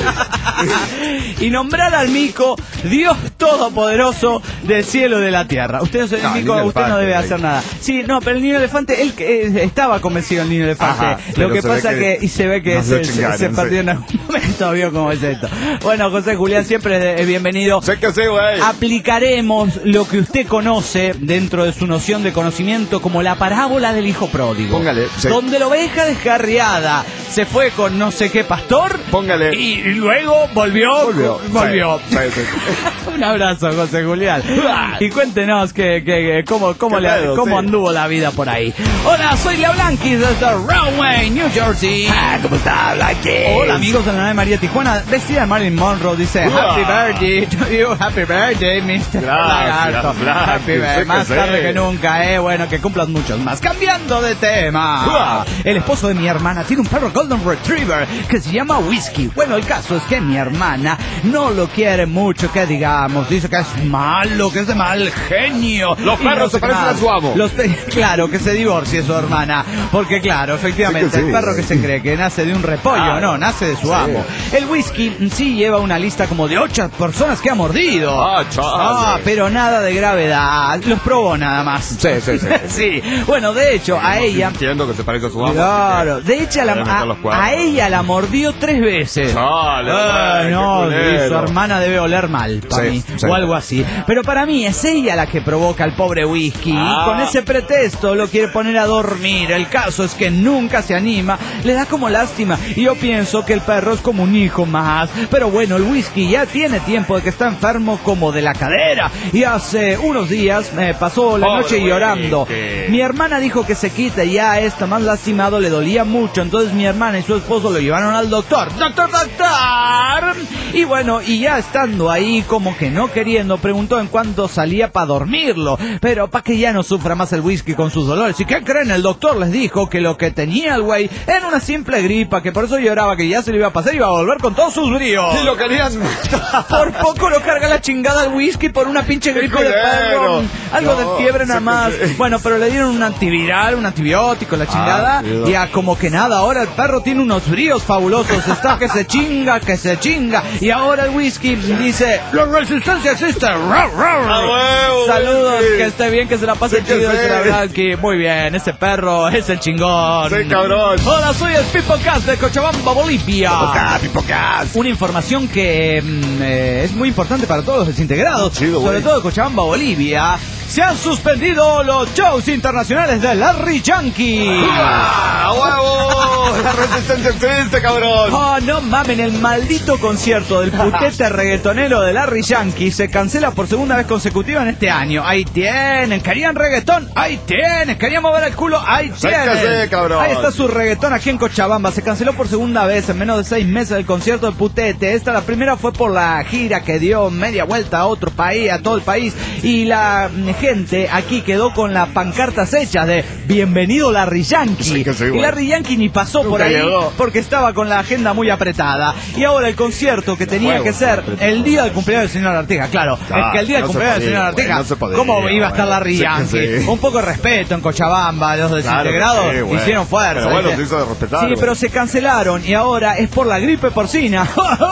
E: güey.
A: Y nombrar al mico Dios Todopoderoso del cielo y de la tierra. Usted, el
E: No,
A: mico,
E: niño
A: usted
E: elefante,
A: no debe
E: güey.
A: hacer nada. Sí, no, pero el niño elefante, él eh, estaba convencido el niño elefante.
E: Ajá,
A: Lo
E: pero
A: que
E: se
A: pasa
E: ve
A: que,
E: que
A: y se ve que
E: no
A: se,
E: lo
A: se,
E: chingaron,
A: se
E: sí.
A: perdió en algún momento, vio cómo es esto. Bueno, José Julián, siempre es bienvenido.
E: Sé que sí, güey.
A: Aplicaremos lo que usted conoce dentro de su noción de conocimiento como la parábola del hijo pródigo.
E: Póngale, sí.
A: Donde la oveja descarriada se fue con no sé qué pastor.
E: Póngale.
A: Y, y luego volvió.
E: Volvió.
A: Volvió.
E: Sí, sí, sí.
A: Un abrazo, José Julián. Y cuéntenos que, que, cómo, cómo,
E: Qué
A: le,
E: pedo,
A: cómo
E: sí.
A: anduvo la vida por ahí. Hola, soy Leo Blanquis desde Rahway, New Jersey.
D: Ah, ¿cómo está, Blanquis?
A: Hola, amigos de la nave María Tijuana. Vestida de Marilyn Monroe, dice
E: Uah.
A: Happy birthday to you, happy birthday, mister
E: Gracias,
A: Lagarto.
E: Blanquis,
A: Happy birthday.
E: sé que
A: Más
E: sé.
A: tarde que nunca, eh. Bueno, que cumplas muchos más. Cambiando de tema.
E: Uah.
A: El esposo de mi hermana tiene un perro Golden Retriever que se llama Whiskey. Bueno, el caso es que mi hermana no lo quiere mucho, que digamos. Dice que es malo, que es de mal genio.
E: Los
A: Y
E: perros
A: no
E: se
A: sé
E: parecen
A: nada.
E: a su amo.
A: Los pe- claro, que se divorcie su hermana. Porque claro, efectivamente,
E: Sí que sí.
A: el perro que se cree que nace de un repollo,
E: Claro.
A: no, nace de su
E: Sí.
A: amo. El Whisky mm, sí lleva una lista como de ocho personas que ha mordido.
E: Ah, chale.
A: Ah, pero nada de gravedad. Los probó nada más.
E: Sí, sí, sí.
A: Sí. Bueno, de hecho, a ella...
E: Entiendo que se parece a su amo.
A: Claro,
E: así que
A: de hecho a, la-
E: debe meter los
A: a,
E: cuernos.
A: a ella la mordió tres veces.
E: Chale,
A: Ah,
E: güey,
A: no,
E: qué
A: y
E: culero.
A: su hermana debe oler mal, para
E: Sí,
A: mí,
E: sí.
A: o algo así. Pero para mí es ella la que provoca al pobre Whisky.
E: Ah.
A: Y con ese pretexto lo quiere poner a dormir. El caso es que nunca se anima, le da como lástima. Y yo pienso que el perro es como un hijo más. Pero bueno, el Whisky ya tiene tiempo de que está enfermo como de la cadera. Y hace unos días me pasó la
E: Pobre
A: noche llorando.
E: Whisky.
A: Mi hermana dijo que se quite, ya está más lastimado, le dolía mucho. Entonces mi hermana y su esposo lo llevaron al doctor. ¡Doctor, doctor! Y bueno, y ya estando ahí como que no queriendo, preguntó en cuánto salía para dormirlo. Pero para que ya no sufra más el Whisky con sus dolores. ¿Y qué creen? El doctor les dijo que lo que tenía el güey era una simple gripa, que por eso lloraba, que ya se le iba a pasar y iba a volver con todos sus bríos.
E: Y lo querían.
A: Por poco lo carga la chingada al Whisky por una pinche gripe de
E: culero!
A: perro. Algo
E: No,
A: de fiebre nada
E: sí,
A: más.
E: sí.
A: Bueno, pero le dieron un antiviral, un antibiótico, la chingada.
E: Ah, sí,
A: y a como que nada, ahora el perro tiene unos bríos fabulosos. Está que se chinga, que se chinga. Y ahora el Whisky dice, la resistencia existe. ¡Rar, rar!
E: ¡A huevo,
A: Saludos,
E: Whisky!
A: que esté bien, que se la pase
E: Sí que
A: chido.
E: sí.
A: dice la Blanqui. Muy bien, ese perro es el chingón.
E: Sí, cabrón.
A: Hola, soy el Pipo Cast de Cochabamba, Bolivia.
E: Pipocas, pipocas.
A: Una información que mm, eh, es muy importante para todos los desintegrados,
E: Chido,
A: sobre
E: güey.
A: todo de Cochabamba, Bolivia. Se han suspendido los shows internacionales de Larry Yankee.
E: ¡Ah, ¡a huevo! La resistencia existe, cabrón.
A: Oh, no mamen, el maldito concierto del putete reggaetonero de Larry Yankee se cancela por segunda vez consecutiva en este año. Ahí tienen, querían reggaetón, ahí tienen, querían mover el culo, ahí
E: Sé que
A: tienen.
E: sé, cabrón.
A: Ahí está su reggaetón aquí en Cochabamba. Se canceló por segunda vez en menos de seis meses el concierto del putete. Esta, la primera, fue por la gira que dio media vuelta a otro país, a todo el país. Y la mm, gente aquí quedó con las pancartas hechas de bienvenido Larry Yankee.
E: Sí que sí,
A: y
E: güey.
A: Larry Yankee ni pasó por
E: Nunca
A: ahí
E: llegó.
A: porque estaba con la agenda muy apretada. Y ahora el concierto que tenía
E: Huevo,
A: que ser
E: apretado.
A: el día del cumpleaños del señor Arteaga. Claro,
E: Ah,
A: es que el día del
E: no se
A: cumpleaños del
E: podía,
A: señor
E: güey,
A: Arteaga,
E: no se podía,
A: ¿cómo iba a estar
E: güey.
A: Larry
E: Sí que
A: Yankee?
E: sí.
A: Un poco de respeto en Cochabamba, los desintegrados
E: Claro que sí, güey.
A: hicieron fuerza.
E: Pero bueno,
A: ¿viste?
E: se hizo de respetar,
A: Sí,
E: güey.
A: pero se cancelaron y ahora es por la gripe porcina.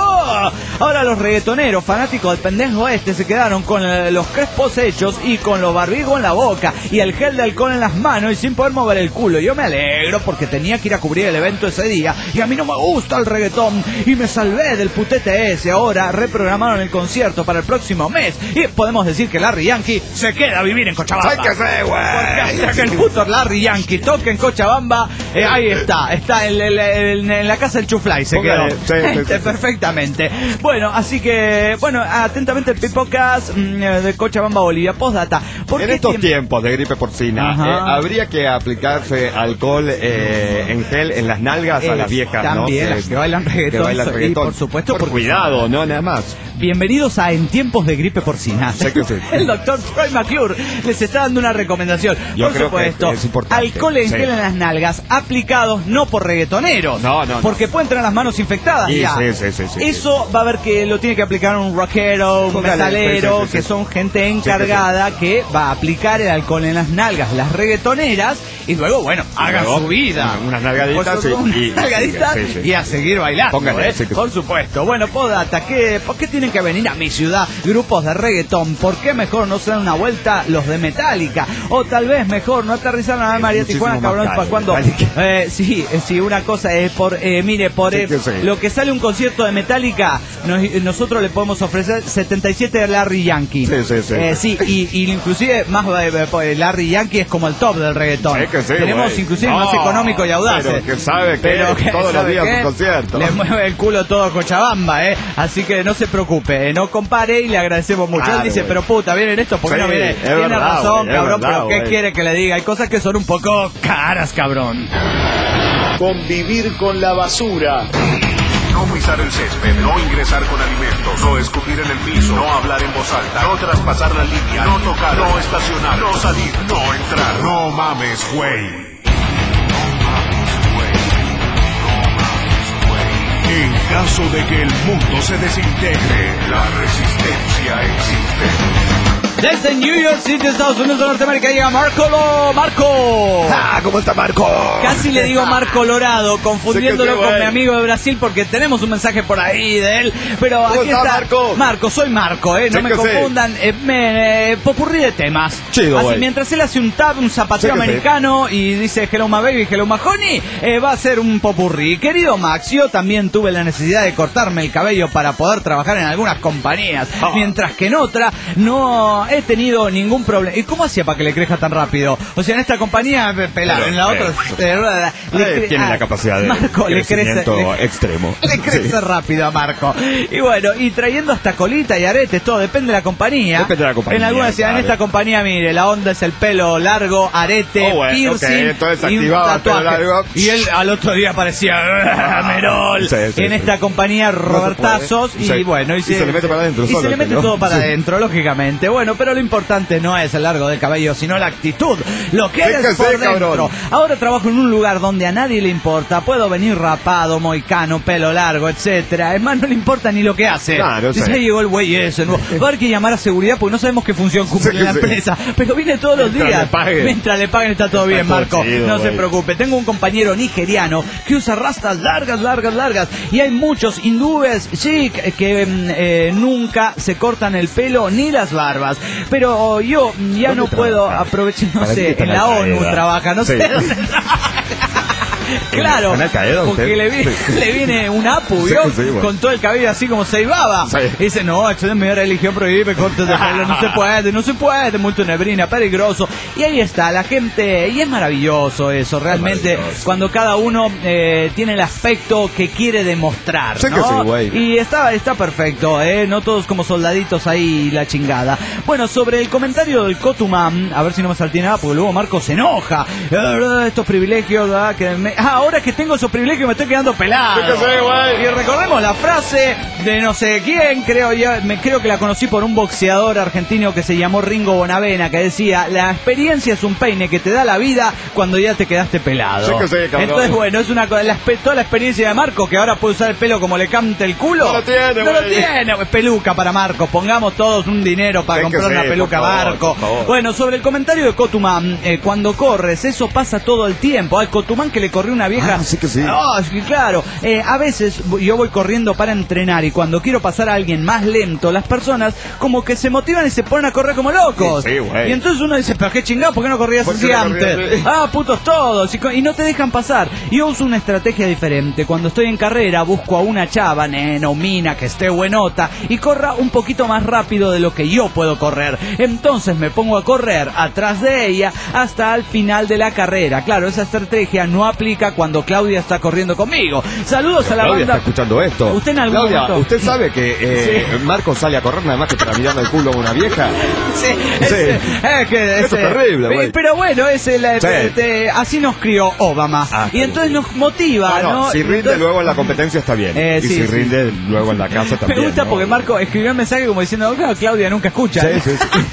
A: Ahora los reggaetoneros fanáticos del pendejo este se quedaron con eh, los crespos hechos y con los barbijos en la boca y el gel de alcohol en las manos y sin poder mover el culo. Yo me alegro porque tenía que ir a cubrir el evento ese día y a mí no me gusta el reggaetón y me salvé del putete ese. Ahora reprogramaron el concierto para el próximo mes y podemos decir que Larry Yankee se queda a vivir en Cochabamba.
E: Sé que sé, güey.
A: Porque hasta que el puto Larry Yankee toque en Cochabamba, eh, ahí está, está en, en- en- en la casa del Chuflay, se quedó.
E: Póngale, sí, sí,
A: Este,
E: sí.
A: perfectamente. Bueno, así que, bueno, atentamente el Pipocas mm, eh, de Cochabamba, Bolivia. Postdata. ¿Por
E: En
A: qué
E: estos
A: tiemp-
E: tiempos de gripe porcina,
A: Ajá.
E: eh, habría que aplicarse alcohol eh, en gel en las nalgas a
A: Eh,
E: las viejas,
A: también,
E: ¿no?
A: las que bailan reggaetón,
E: bailan
A: y
E: reggaetón.
A: por supuesto,
E: Por
A: porque
E: cuidado, no, nada más.
A: bienvenidos a En Tiempos de Gripe Porcina.
E: Sí que sí.
A: El doctor Troy McClure les está dando una recomendación.
E: Yo
A: por
E: creo
A: supuesto,
E: que es importante.
A: alcohol en
E: Sí.
A: gel en las nalgas, aplicados no por reggaetoneros.
E: No, no, no.
A: Porque pueden tener las manos infectadas.
E: Sí,
A: ya.
E: sí, sí, sí, sí,
A: Eso va a ver que lo tiene que aplicar un rockero, un
E: Póngale,
A: metalero,
E: sí, sí, sí,
A: que
E: sí.
A: son gente encargada que va a aplicar el alcohol en las nalgas, las reggaetoneras, y luego, bueno, hagan
E: luego,
A: su vida.
E: unas nalgaditas,
A: Vosotros,
E: sí,
A: unas
E: y-
A: nalgaditas
E: sí, sí.
A: y a seguir bailando,
E: Póngale,
A: ¿eh?
E: sí que sí.
A: Por supuesto. Bueno, Podata, ¿qué, ¿por qué tienen que venir a mi ciudad grupos de reggaetón? ¿Por qué mejor no se dan una vuelta los de Metallica? O tal vez mejor no aterrizaron a María
E: Muchísimo
A: Tijuana,
E: más
A: cabrón,
E: caro,
A: para cuando...
E: Metallica.
A: Eh, sí, eh, sí, una cosa es por... Eh, mire, por
E: Sí
A: eh,
E: que sí.
A: lo que sale un concierto de Metallica, nos- nosotros le podemos ofrecer setenta y siete de Larry Yankee.
E: Sí, sí, sí.
A: Eh, sí, y, y inclusive más eh, eh, Larry Yankee es como el top del reggaetón.
E: Sí que sí,
A: Tenemos
E: güey.
A: inclusive
E: No,
A: más económico y audaz.
E: pero
A: eh.
E: que sabe que
A: Pero que
E: todos los
A: sabe
E: días
A: que
E: un concierto.
A: le mueve el culo todo Cochabamba, ¿eh? Así que no se preocupe, eh, no compare y le agradecemos mucho.
E: Claro,
A: Él dice,
E: güey.
A: pero puta, ¿vienen esto? ¿Por qué
E: Sí,
A: no viene?
E: es
A: Tiene
E: verdad,
A: razón,
E: güey, es
A: cabrón,
E: verdad,
A: pero ¿qué
E: güey.
A: quiere que le diga? Hay cosas que son un poco caras, cabrón.
H: Convivir con la basura.
B: No pisar el césped, no ingresar con alimentos, no escupir en el piso, no hablar en voz alta, no traspasar la línea, no tocar, no estacionar, no salir, no entrar. No mames, güey. En caso de que el mundo se desintegre, la resistencia existe.
A: Desde New York City, Estados Unidos de Norteamérica, llega Marco Lo... ¡Marco!
E: Ah, ¿cómo está Marco?
A: Casi le digo Marco Colorado, confundiéndolo
E: Sí que sí,
A: con
E: güey.
A: mi amigo de Brasil, porque tenemos un mensaje por ahí de él. Pero
E: ¿Cómo
A: aquí
E: está,
A: está
E: Marco?
A: Marco, soy Marco, ¿eh? No
E: Sí
A: me
E: que sí.
A: confundan. Eh, me, eh, popurrí de temas.
E: Chido,
A: Así,
E: güey.
A: mientras él hace un tab, un zapateo
E: Sí que sí.
A: americano y dice Hello my baby, Hello my honey, eh, va a ser un popurrí. Querido Max, yo también tuve la necesidad de cortarme el cabello para poder trabajar en algunas compañías,
E: Ah.
A: mientras que en otra no he tenido ningún problema. ¿Y cómo hacía para que le crezca tan rápido? O sea, en esta compañía eh, pelado, en la otra eh, le
E: Eh,
A: cre-
E: tiene
A: ah,
E: la capacidad de
A: Marco le crece,
E: crecimiento
A: le-
E: extremo.
A: le crece
E: Sí.
A: rápido a Marco. Y bueno, y trayendo hasta colita y aretes, todo depende de la compañía.
E: Depende de la compañía,
A: En algunas decían, en
E: claro.
A: esta compañía, mire, la onda es el pelo largo, arete,
E: Oh, bueno,
A: piercing,
E: ok, entonces
A: y un
E: activaba el pelo
A: tatuaje.
E: largo.
A: Y él al otro día parecía "Ah, Merol".
E: Sí, sí,
A: en
E: sí.
A: esta compañía Robertazos y
E: Sí.
A: bueno, y
E: Y se le mete para adentro
A: y
E: solo
A: se le
E: el
A: mete
E: pelo.
A: todo para
E: Sí.
A: adentro, lógicamente. Bueno, pero lo importante no es el largo del cabello, sino la actitud, lo que
E: Sí
A: eres
E: que
A: por
E: sí,
A: dentro.
E: cabrón.
A: Ahora trabajo en un lugar donde a nadie le importa. Puedo venir rapado, moicano, pelo largo, etcétera. Es más, no le importa ni lo que hace.
E: Claro,
A: Dice,
E: sí.
A: ahí llegó el güey ese. ¿no? Va a haber que llamar a seguridad porque no sabemos qué función cumple
E: Sí,
A: en la
E: sí.
A: empresa. Pero viene todos los
E: Mientras
A: días.
E: le paguen.
A: Mientras le paguen está todo
E: Está
A: bien,
E: todo
A: Marco.
E: chido,
A: no se
E: güey.
A: preocupe. Tengo un compañero nigeriano que usa rastas largas, largas, largas. Y hay muchos hindúes chic que mm, eh, nunca se cortan el pelo ni las barbas. Pero yo ya
E: ¿Dónde
A: no puedo
E: trabaja?
A: aprovechar, no
E: Parece que
A: sé,
E: está
A: en
E: en
A: la
E: Al
A: ONU
E: Qaeda.
A: trabaja, no
E: Sí.
A: sé dónde trabaja. Claro,
E: ¿En Al Qaeda
A: porque
E: usted?
A: le, vi-
E: Sí.
A: le viene un apu,
E: Sí,
A: ¿vio?
E: sí, bueno.
A: Con todo el cabello así como se ibaba.
E: Sí.
A: Y dice, no, esto es mi religión prohíbe cortes de pelo, no se puede, no se puede, mucho neblina, peligroso. Y ahí está, la gente, y es maravilloso eso, realmente,
E: maravilloso.
A: cuando cada uno eh, tiene el aspecto que quiere demostrar,
E: Sí que
A: ¿no?
E: sí, güey.
A: Y está, está perfecto, ¿eh? No todos como soldaditos ahí la chingada. Bueno, sobre el comentario del Cotumam, a ver si no me salté nada, porque luego Marco se enoja. Eh, Estos privilegios, ¿verdad? Que me- ah, ahora que tengo esos privilegios me estoy quedando pelado.
E: Sí que sí, güey.
A: Y recordemos la frase de no sé quién, creo ya, me creo que la conocí por un boxeador argentino que se llamó Ringo Bonavena, que decía, la experiencia es un peine que te da la vida cuando ya te quedaste pelado.
E: Sí que sí, cabrón.
A: Entonces, bueno, es una co- la, espe- toda la experiencia de Marco, que ahora puede usar el pelo como le cante el culo.
E: No lo tiene,
A: No lo
E: güey.
A: tiene, güey. Peluca para Marco. Pongamos todos un dinero para
E: Sí que
A: comprar
E: sí,
A: una peluca a
E: por favor,
A: Marco.
E: por favor.
A: Bueno, sobre el comentario de Cotumán, eh, cuando corres, eso pasa todo el tiempo. Al Cotumán que le corrió una vieja.
E: Ah, sí que sí.
A: No, es que claro. Eh, a veces yo voy corriendo para entrenar y cuando quiero pasar a alguien más lento, las personas como que se motivan y se ponen a correr como locos.
E: Sí, sí, güey.
A: Y entonces uno dice, pero qué chingado, ¿por qué no corrías
E: ¿Por
A: así
E: qué no
A: antes?
E: corrías así?
A: Ah, putos todos. Y, co- y no te dejan pasar. Yo uso una estrategia diferente. Cuando estoy en carrera, busco a una chava, nena o mina, que esté buenota y corra un poquito más rápido de lo que yo puedo correr. Entonces me pongo a correr atrás de ella hasta el final de la carrera. Claro, esa estrategia no aplica música cuando Claudia está corriendo conmigo. Saludos
E: Pero
A: a la
E: Claudia
A: banda.
E: está escuchando esto.
A: Usted en algún
E: Claudia,
A: momento...
E: ¿usted sabe que eh, sí. Marco sale a correr nada más que para mirarle el culo a una vieja?
A: Sí,
E: sí.
A: Es, es que...
E: Esto es terrible, güey.
A: Pero bueno, es el,
E: sí.
A: este, así nos crió Obama. Ah, y entonces nos motiva,
E: bueno,
A: ¿no?
E: Si rinde
A: entonces,
E: luego en la competencia está bien.
A: Eh,
E: y
A: sí,
E: si
A: sí.
E: rinde luego en la casa también.
A: Me gusta
E: ¿no?
A: porque Marco escribió un mensaje como diciendo, claro, Claudia nunca escucha.
E: Sí, sí, sí.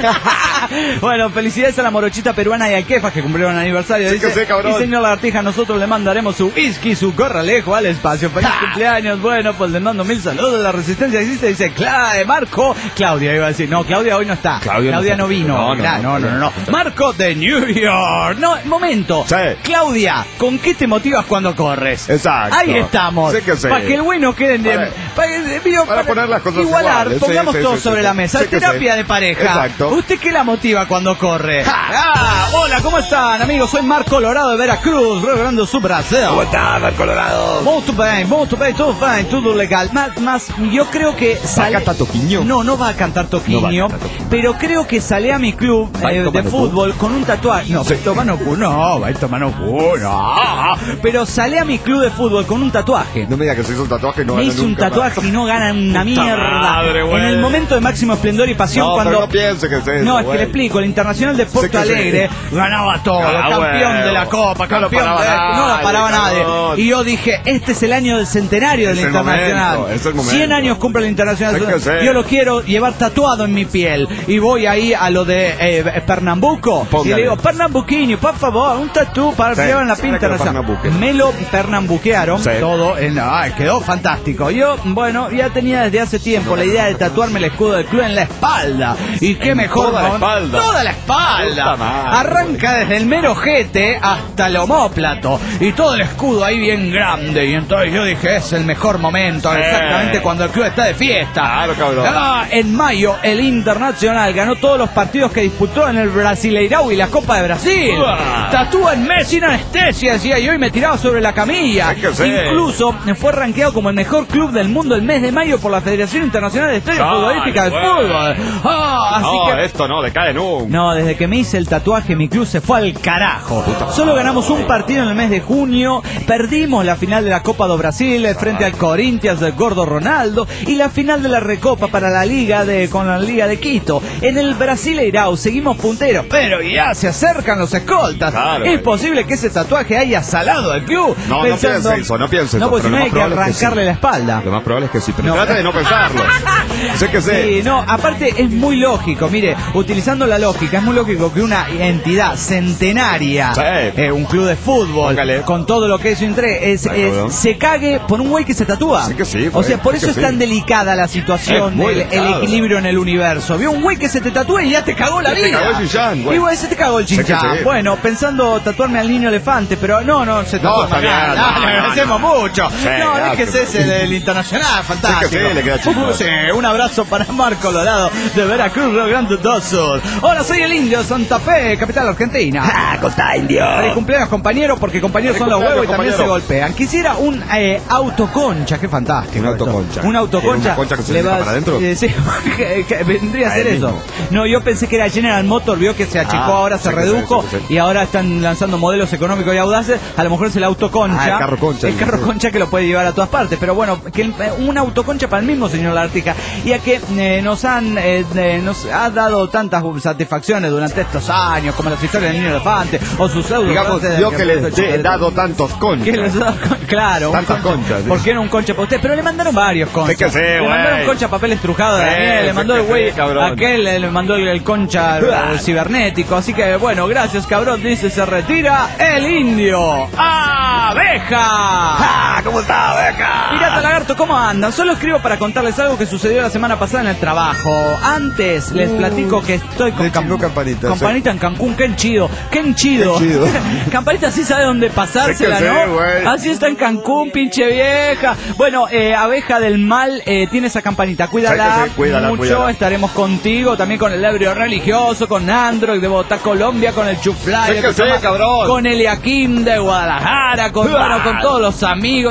A: Bueno, felicidades a la morochita peruana y a Kefas que cumplieron aniversario.
E: Sí,
A: Dice,
E: que sé, cabrón.
A: y señor Lagartija, nosotros le mandaremos su whisky, su corralejo al espacio. Feliz cumpleaños. Bueno, pues le mando mil saludos. La resistencia existe. Dice, Cla Marco. Claudia iba a decir, no, Claudia hoy no está.
E: Claudia,
A: Claudia
E: no,
A: no vino.
E: No, no,
A: no, no, no, no, no. Marco de New York. No, momento.
E: Sí.
A: Claudia, ¿con qué te motivas cuando corres?
E: Exacto.
A: Ahí estamos.
E: Sí que sí.
A: Para que el güey no quede en...
E: Para,
A: para, digo,
E: para poner las cosas
A: igualar,
E: iguales.
A: pongamos
E: Sí, sí,
A: todo
E: sí,
A: sobre
E: sí,
A: la
E: sí.
A: mesa.
E: Sí que
A: Terapia
E: sí.
A: de pareja.
E: Exacto.
A: ¿Usted qué la motiva cuando corre? Ah, hola, ¿cómo están, amigos? Soy Marco Colorado de Veracruz, revelando su Brasil.
E: ¿Cómo está, Marco Colorado?
A: Muito bem, muito bem, todo bien, todo legal. Más, más yo creo que sale...
E: ¿Va a cantar Toquiño?
A: No, no va a cantar Toquiño,
E: no va a cantar Toquiño.
A: pero creo que sale a mi club eh, de fútbol con un tatuaje. No, Baito Manocu, no, Baito Manocu, no. Pero sale a mi club de fútbol con un tatuaje.
E: No me diga que se hizo un tatuaje y no
A: Me
E: gana
A: hice un
E: nunca
A: tatuaje
E: más.
A: y no ganan una mierda.
E: Madre,
A: en el momento de máximo esplendor y pasión
E: No,
A: cuando...
E: pero no piense que es eso,
A: No, es que
E: güey.
A: le explico, el Internacional de Porto
E: Sí que sí.
A: Alegre ganaba todo,
E: Ah,
A: campeón
E: bueno.
A: de la Copa,
E: No lo
A: campeón
E: paraba
A: de...
E: nadie,
A: no la paraba nadie.
E: cabrón.
A: Y yo dije, este es el año del centenario
E: Es
A: del
E: el
A: Internacional.
E: momento, es el momento.
A: cien años cumple el Internacional.
E: Hay que ser.
A: Yo lo quiero llevar tatuado en mi piel. Y voy ahí a lo de eh, Pernambuco.
E: Póngale.
A: Y le digo, Pernambuqueño, por favor, un tatú para
E: Sí,
A: que llevar en la
E: sí,
A: pinta
E: que lo
A: internacional.
E: pernambuquen.
A: Me lo pernambuquearon
E: Sí.
A: todo. En, ay, quedó fantástico. Yo, bueno, ya tenía desde hace tiempo la idea de tatuarme el escudo del club en la espalda. Y qué
E: En
A: mejor.
E: toda la
A: ¿no?
E: espalda.
A: Toda la espalda.
E: Puta madre.
A: Arranca desde el mero ojete hasta el omóplato. Y todo el escudo ahí bien grande. Y entonces yo dije, es el mejor momento.
E: Sí.
A: Exactamente cuando el club está de fiesta.
E: Claro, cabrón.
A: Ah, en mayo, el Internacional ganó todos los partidos que disputó en el Brasileirão y la Copa de Brasil.
E: Uah.
A: Tatúa en mes sin anestesia, decía yo, y me tiraba sobre la camilla.
E: Hay que ser.
A: Incluso fue rankeado como el mejor club del mundo el mes de mayo por la Federación Internacional de Estrellas
E: Ay,
A: Futbolísticas del
E: bueno.
A: Fútbol. Ah, así
E: No,
A: que...
E: esto no, decae nunca.
A: No, desde que me hice el tatuaje mi club se fue al carajo. Solo ganamos un partido en el mes de junio, perdimos la final de la Copa do Brasil frente al Corinthians del Gordo Ronaldo y la final de la Recopa para la Liga de con la Liga de Quito. En el Brasileirão seguimos punteros, pero ya se acercan los escoltas.
E: Claro,
A: es
E: eh.
A: posible que ese tatuaje haya salado al club.
E: No, no piense eso, no piense eso.
A: No, porque si
E: pero
A: no
E: lo
A: hay
E: más
A: que
E: probable es
A: arrancarle
E: sí.
A: la espalda.
E: Lo más probable es que sí, pero
A: No.
E: trate de no pensarlo. Sé que sé.
A: Sí, no, aparte es muy lógico, mire, utilizando la lógica, es muy lógico que una entidad centenaria,
E: Sí.
A: eh, un club de fútbol,
E: Póngale.
A: con todo lo que eso entre, es,
E: Ay,
A: es-
E: cabrón.
A: se cague por un güey que se tatúa.
E: Sí que sí,
A: o
E: güey,
A: sea, por
E: sí
A: eso
E: que
A: es
E: sí.
A: tan delicada la situación,
E: Es muy
A: el, el
E: delicado.
A: equilibrio en el universo. Vio un güey que se te tatúa y ya te cagó la
E: Se te
A: vida.
E: cagó el Chinchán, güey.
A: Y güey, se te cagó el
E: Sé que
A: chinchán.
E: sí.
A: Bueno, pensando tatuarme al niño elefante, pero no, no, se tatúa.
E: está bien,
A: nada.
E: no,
A: Ah, le
E: no,
A: agradecemos
E: no.
A: mucho.
E: Sí,
A: no,
E: ya,
A: déjese
E: que-
A: ese del internacional, fantástico.
E: Sí, le queda chico.
A: Uh, sí, un abrazo para Marco Colorado de Veracruz, Río Grande do Sul. Hola, soy el Indio, Santa Fe, capital argentina.
D: ¡Ah, costa indio!
A: Feliz cumpleaños, compañeros, porque compañeros
E: Feliz
A: son los huevos y
E: cumpleaños,
A: también se
E: compañero.
A: golpean. Quisiera un eh, autoconcha, qué fantástico.
E: Un
A: esto.
E: autoconcha.
A: Un autoconcha.
E: ¿Tiene una concha que se
A: le
E: le
A: va-
E: meta para adentro?
A: eh, sí, que- que vendría a ser
E: Ahí
A: eso.
E: mismo.
A: No, yo pensé que era General Motors, vio que se achicó,
E: Ah,
A: ahora se
E: sí que sí,
A: redujo
E: sí que sí.
A: y ahora están lanzando modelos económicos y audaces. A lo mejor es el autoconcha.
E: Ah, el carro concha,
A: El
E: sí,
A: carro
E: sí.
A: concha que lo puede llevar a todas partes. Pero bueno, que el- eh, una autoconcha para el mismo señor Lartica. Ya que eh, nos han eh, eh, nos ha dado tantas satisfacciones durante estos años, como las historias del niño elefante o sus pseudo.
E: Digamos, yo que les he dado tantos conchas.
A: ¿Qué les da? Claro, un
E: Tantas
A: concha.
E: conchas, sí.
A: ¿Por qué no un concha para usted? Pero le mandaron varios conchas.
E: Sí que sí,
A: le
E: güey.
A: mandaron concha papel estrujado de
E: Sí,
A: Daniel, le
E: sí
A: mandó
E: que
A: el güey
E: sí, cabrón.
A: aquel, le le mandó el, el concha eh, cibernético. Así que bueno, gracias cabrón. Dice, se retira el indio. ¡Abeja!
D: ¡Ah, cómo está, abeja!
A: Pirata Lagarto, ¿cómo andan? Solo escribo para contarles algo que sucedió la semana pasada en el trabajo. Antes les platico que estoy con
E: Le chingó Campanita,
A: Campanita en Cancún, qué chido, qué chido.
E: Qué chido.
A: Campanita sí sabe dónde pasársela,
E: Sí que sí,
A: ¿no?
E: güey.
A: Así está en Cancún, pinche vieja. Bueno, eh, Abeja del Mal eh, tiene esa campanita, cuídala,
E: Sí que sí, cuídala,
A: mucho,
E: cuídala.
A: estaremos contigo, también con el ebrio religioso, con Android de Bogotá, Colombia, con el Chuflay,
E: Sí que sí, cabrón.
A: con Eliakim de Guadalajara, con, bueno, con todos los amigos.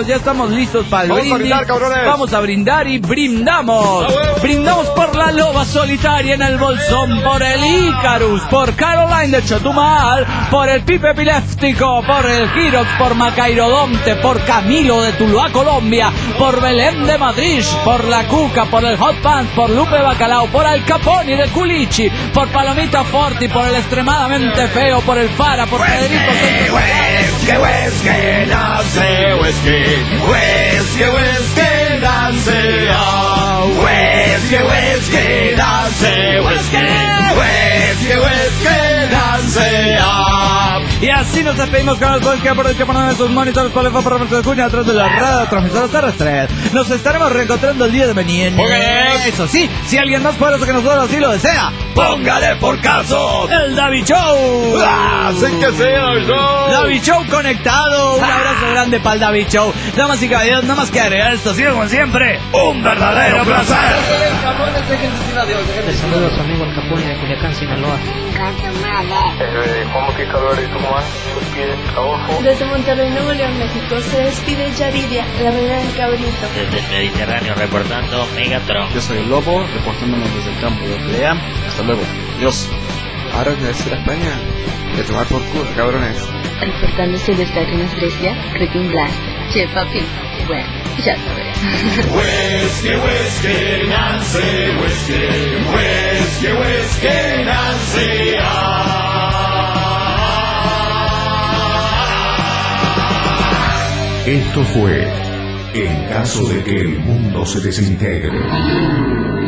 A: muchachos, ya estamos listos para el
E: Vamos
A: brindis.
E: a brindar, cabrones.
A: Vamos a brindar y brindamos. Brindamos por la loba solitaria en el bolsón, por el Icarus, por Caroline de Chetumal, por el Pipe Epiléptico, por el Girox, por Macairodonte, por Camilo de Tuluá, Colombia, por Belén de Madrid, por la Cuca, por el Hot Pants, por Lupe Bacalao, por Al Capone de Culichi, por Palomita Forti, por el extremadamente feo, por el Fara, por Federico
D: Whisky, whisky, dance, whisky, whisky, whisky, dance, oh, whisky, whisky, dance, whisky, whisky, whisky, dance, oh.
A: Y así nos despedimos con el podcast por el que ponen esos monitores por el favor de escucha a través de las radio transmisoras terrestres. Nos estaremos reencontrando el día de mañana.
E: Póngale.
A: Eso sí, si alguien más poderoso que nosotros así lo desea,
D: Póngale por caso.
A: el David Show.
E: Hacen que sea yo.
A: David Show conectado. Un abrazo grande para el David Show. Damas y caballeros, nada más que agregar esto, sigue como siempre.
D: Un verdadero placer.
I: Les saludo a su amigo el Capone de Culiacán, Sinaloa.
J: Desde Monterrey, Nuevo León, México, se despide Yaridia, la reina del cabrito.
K: Desde el Mediterráneo, reportando Megatron.
L: Yo soy el Lobo, reportándonos desde el campo de Pelea. Hasta luego. Dios.
M: Ahora es de decir a España. De tomar por culo, cabrones.
N: Reportándose desde Atenas, Grecia, Creeping Black. Che, papi. Bueno, ya sabes.
B: Whisky, whisky, Nancy, whisky, whisky, whisky, Nancy, ah. Esto fue En caso de que el mundo se desintegre.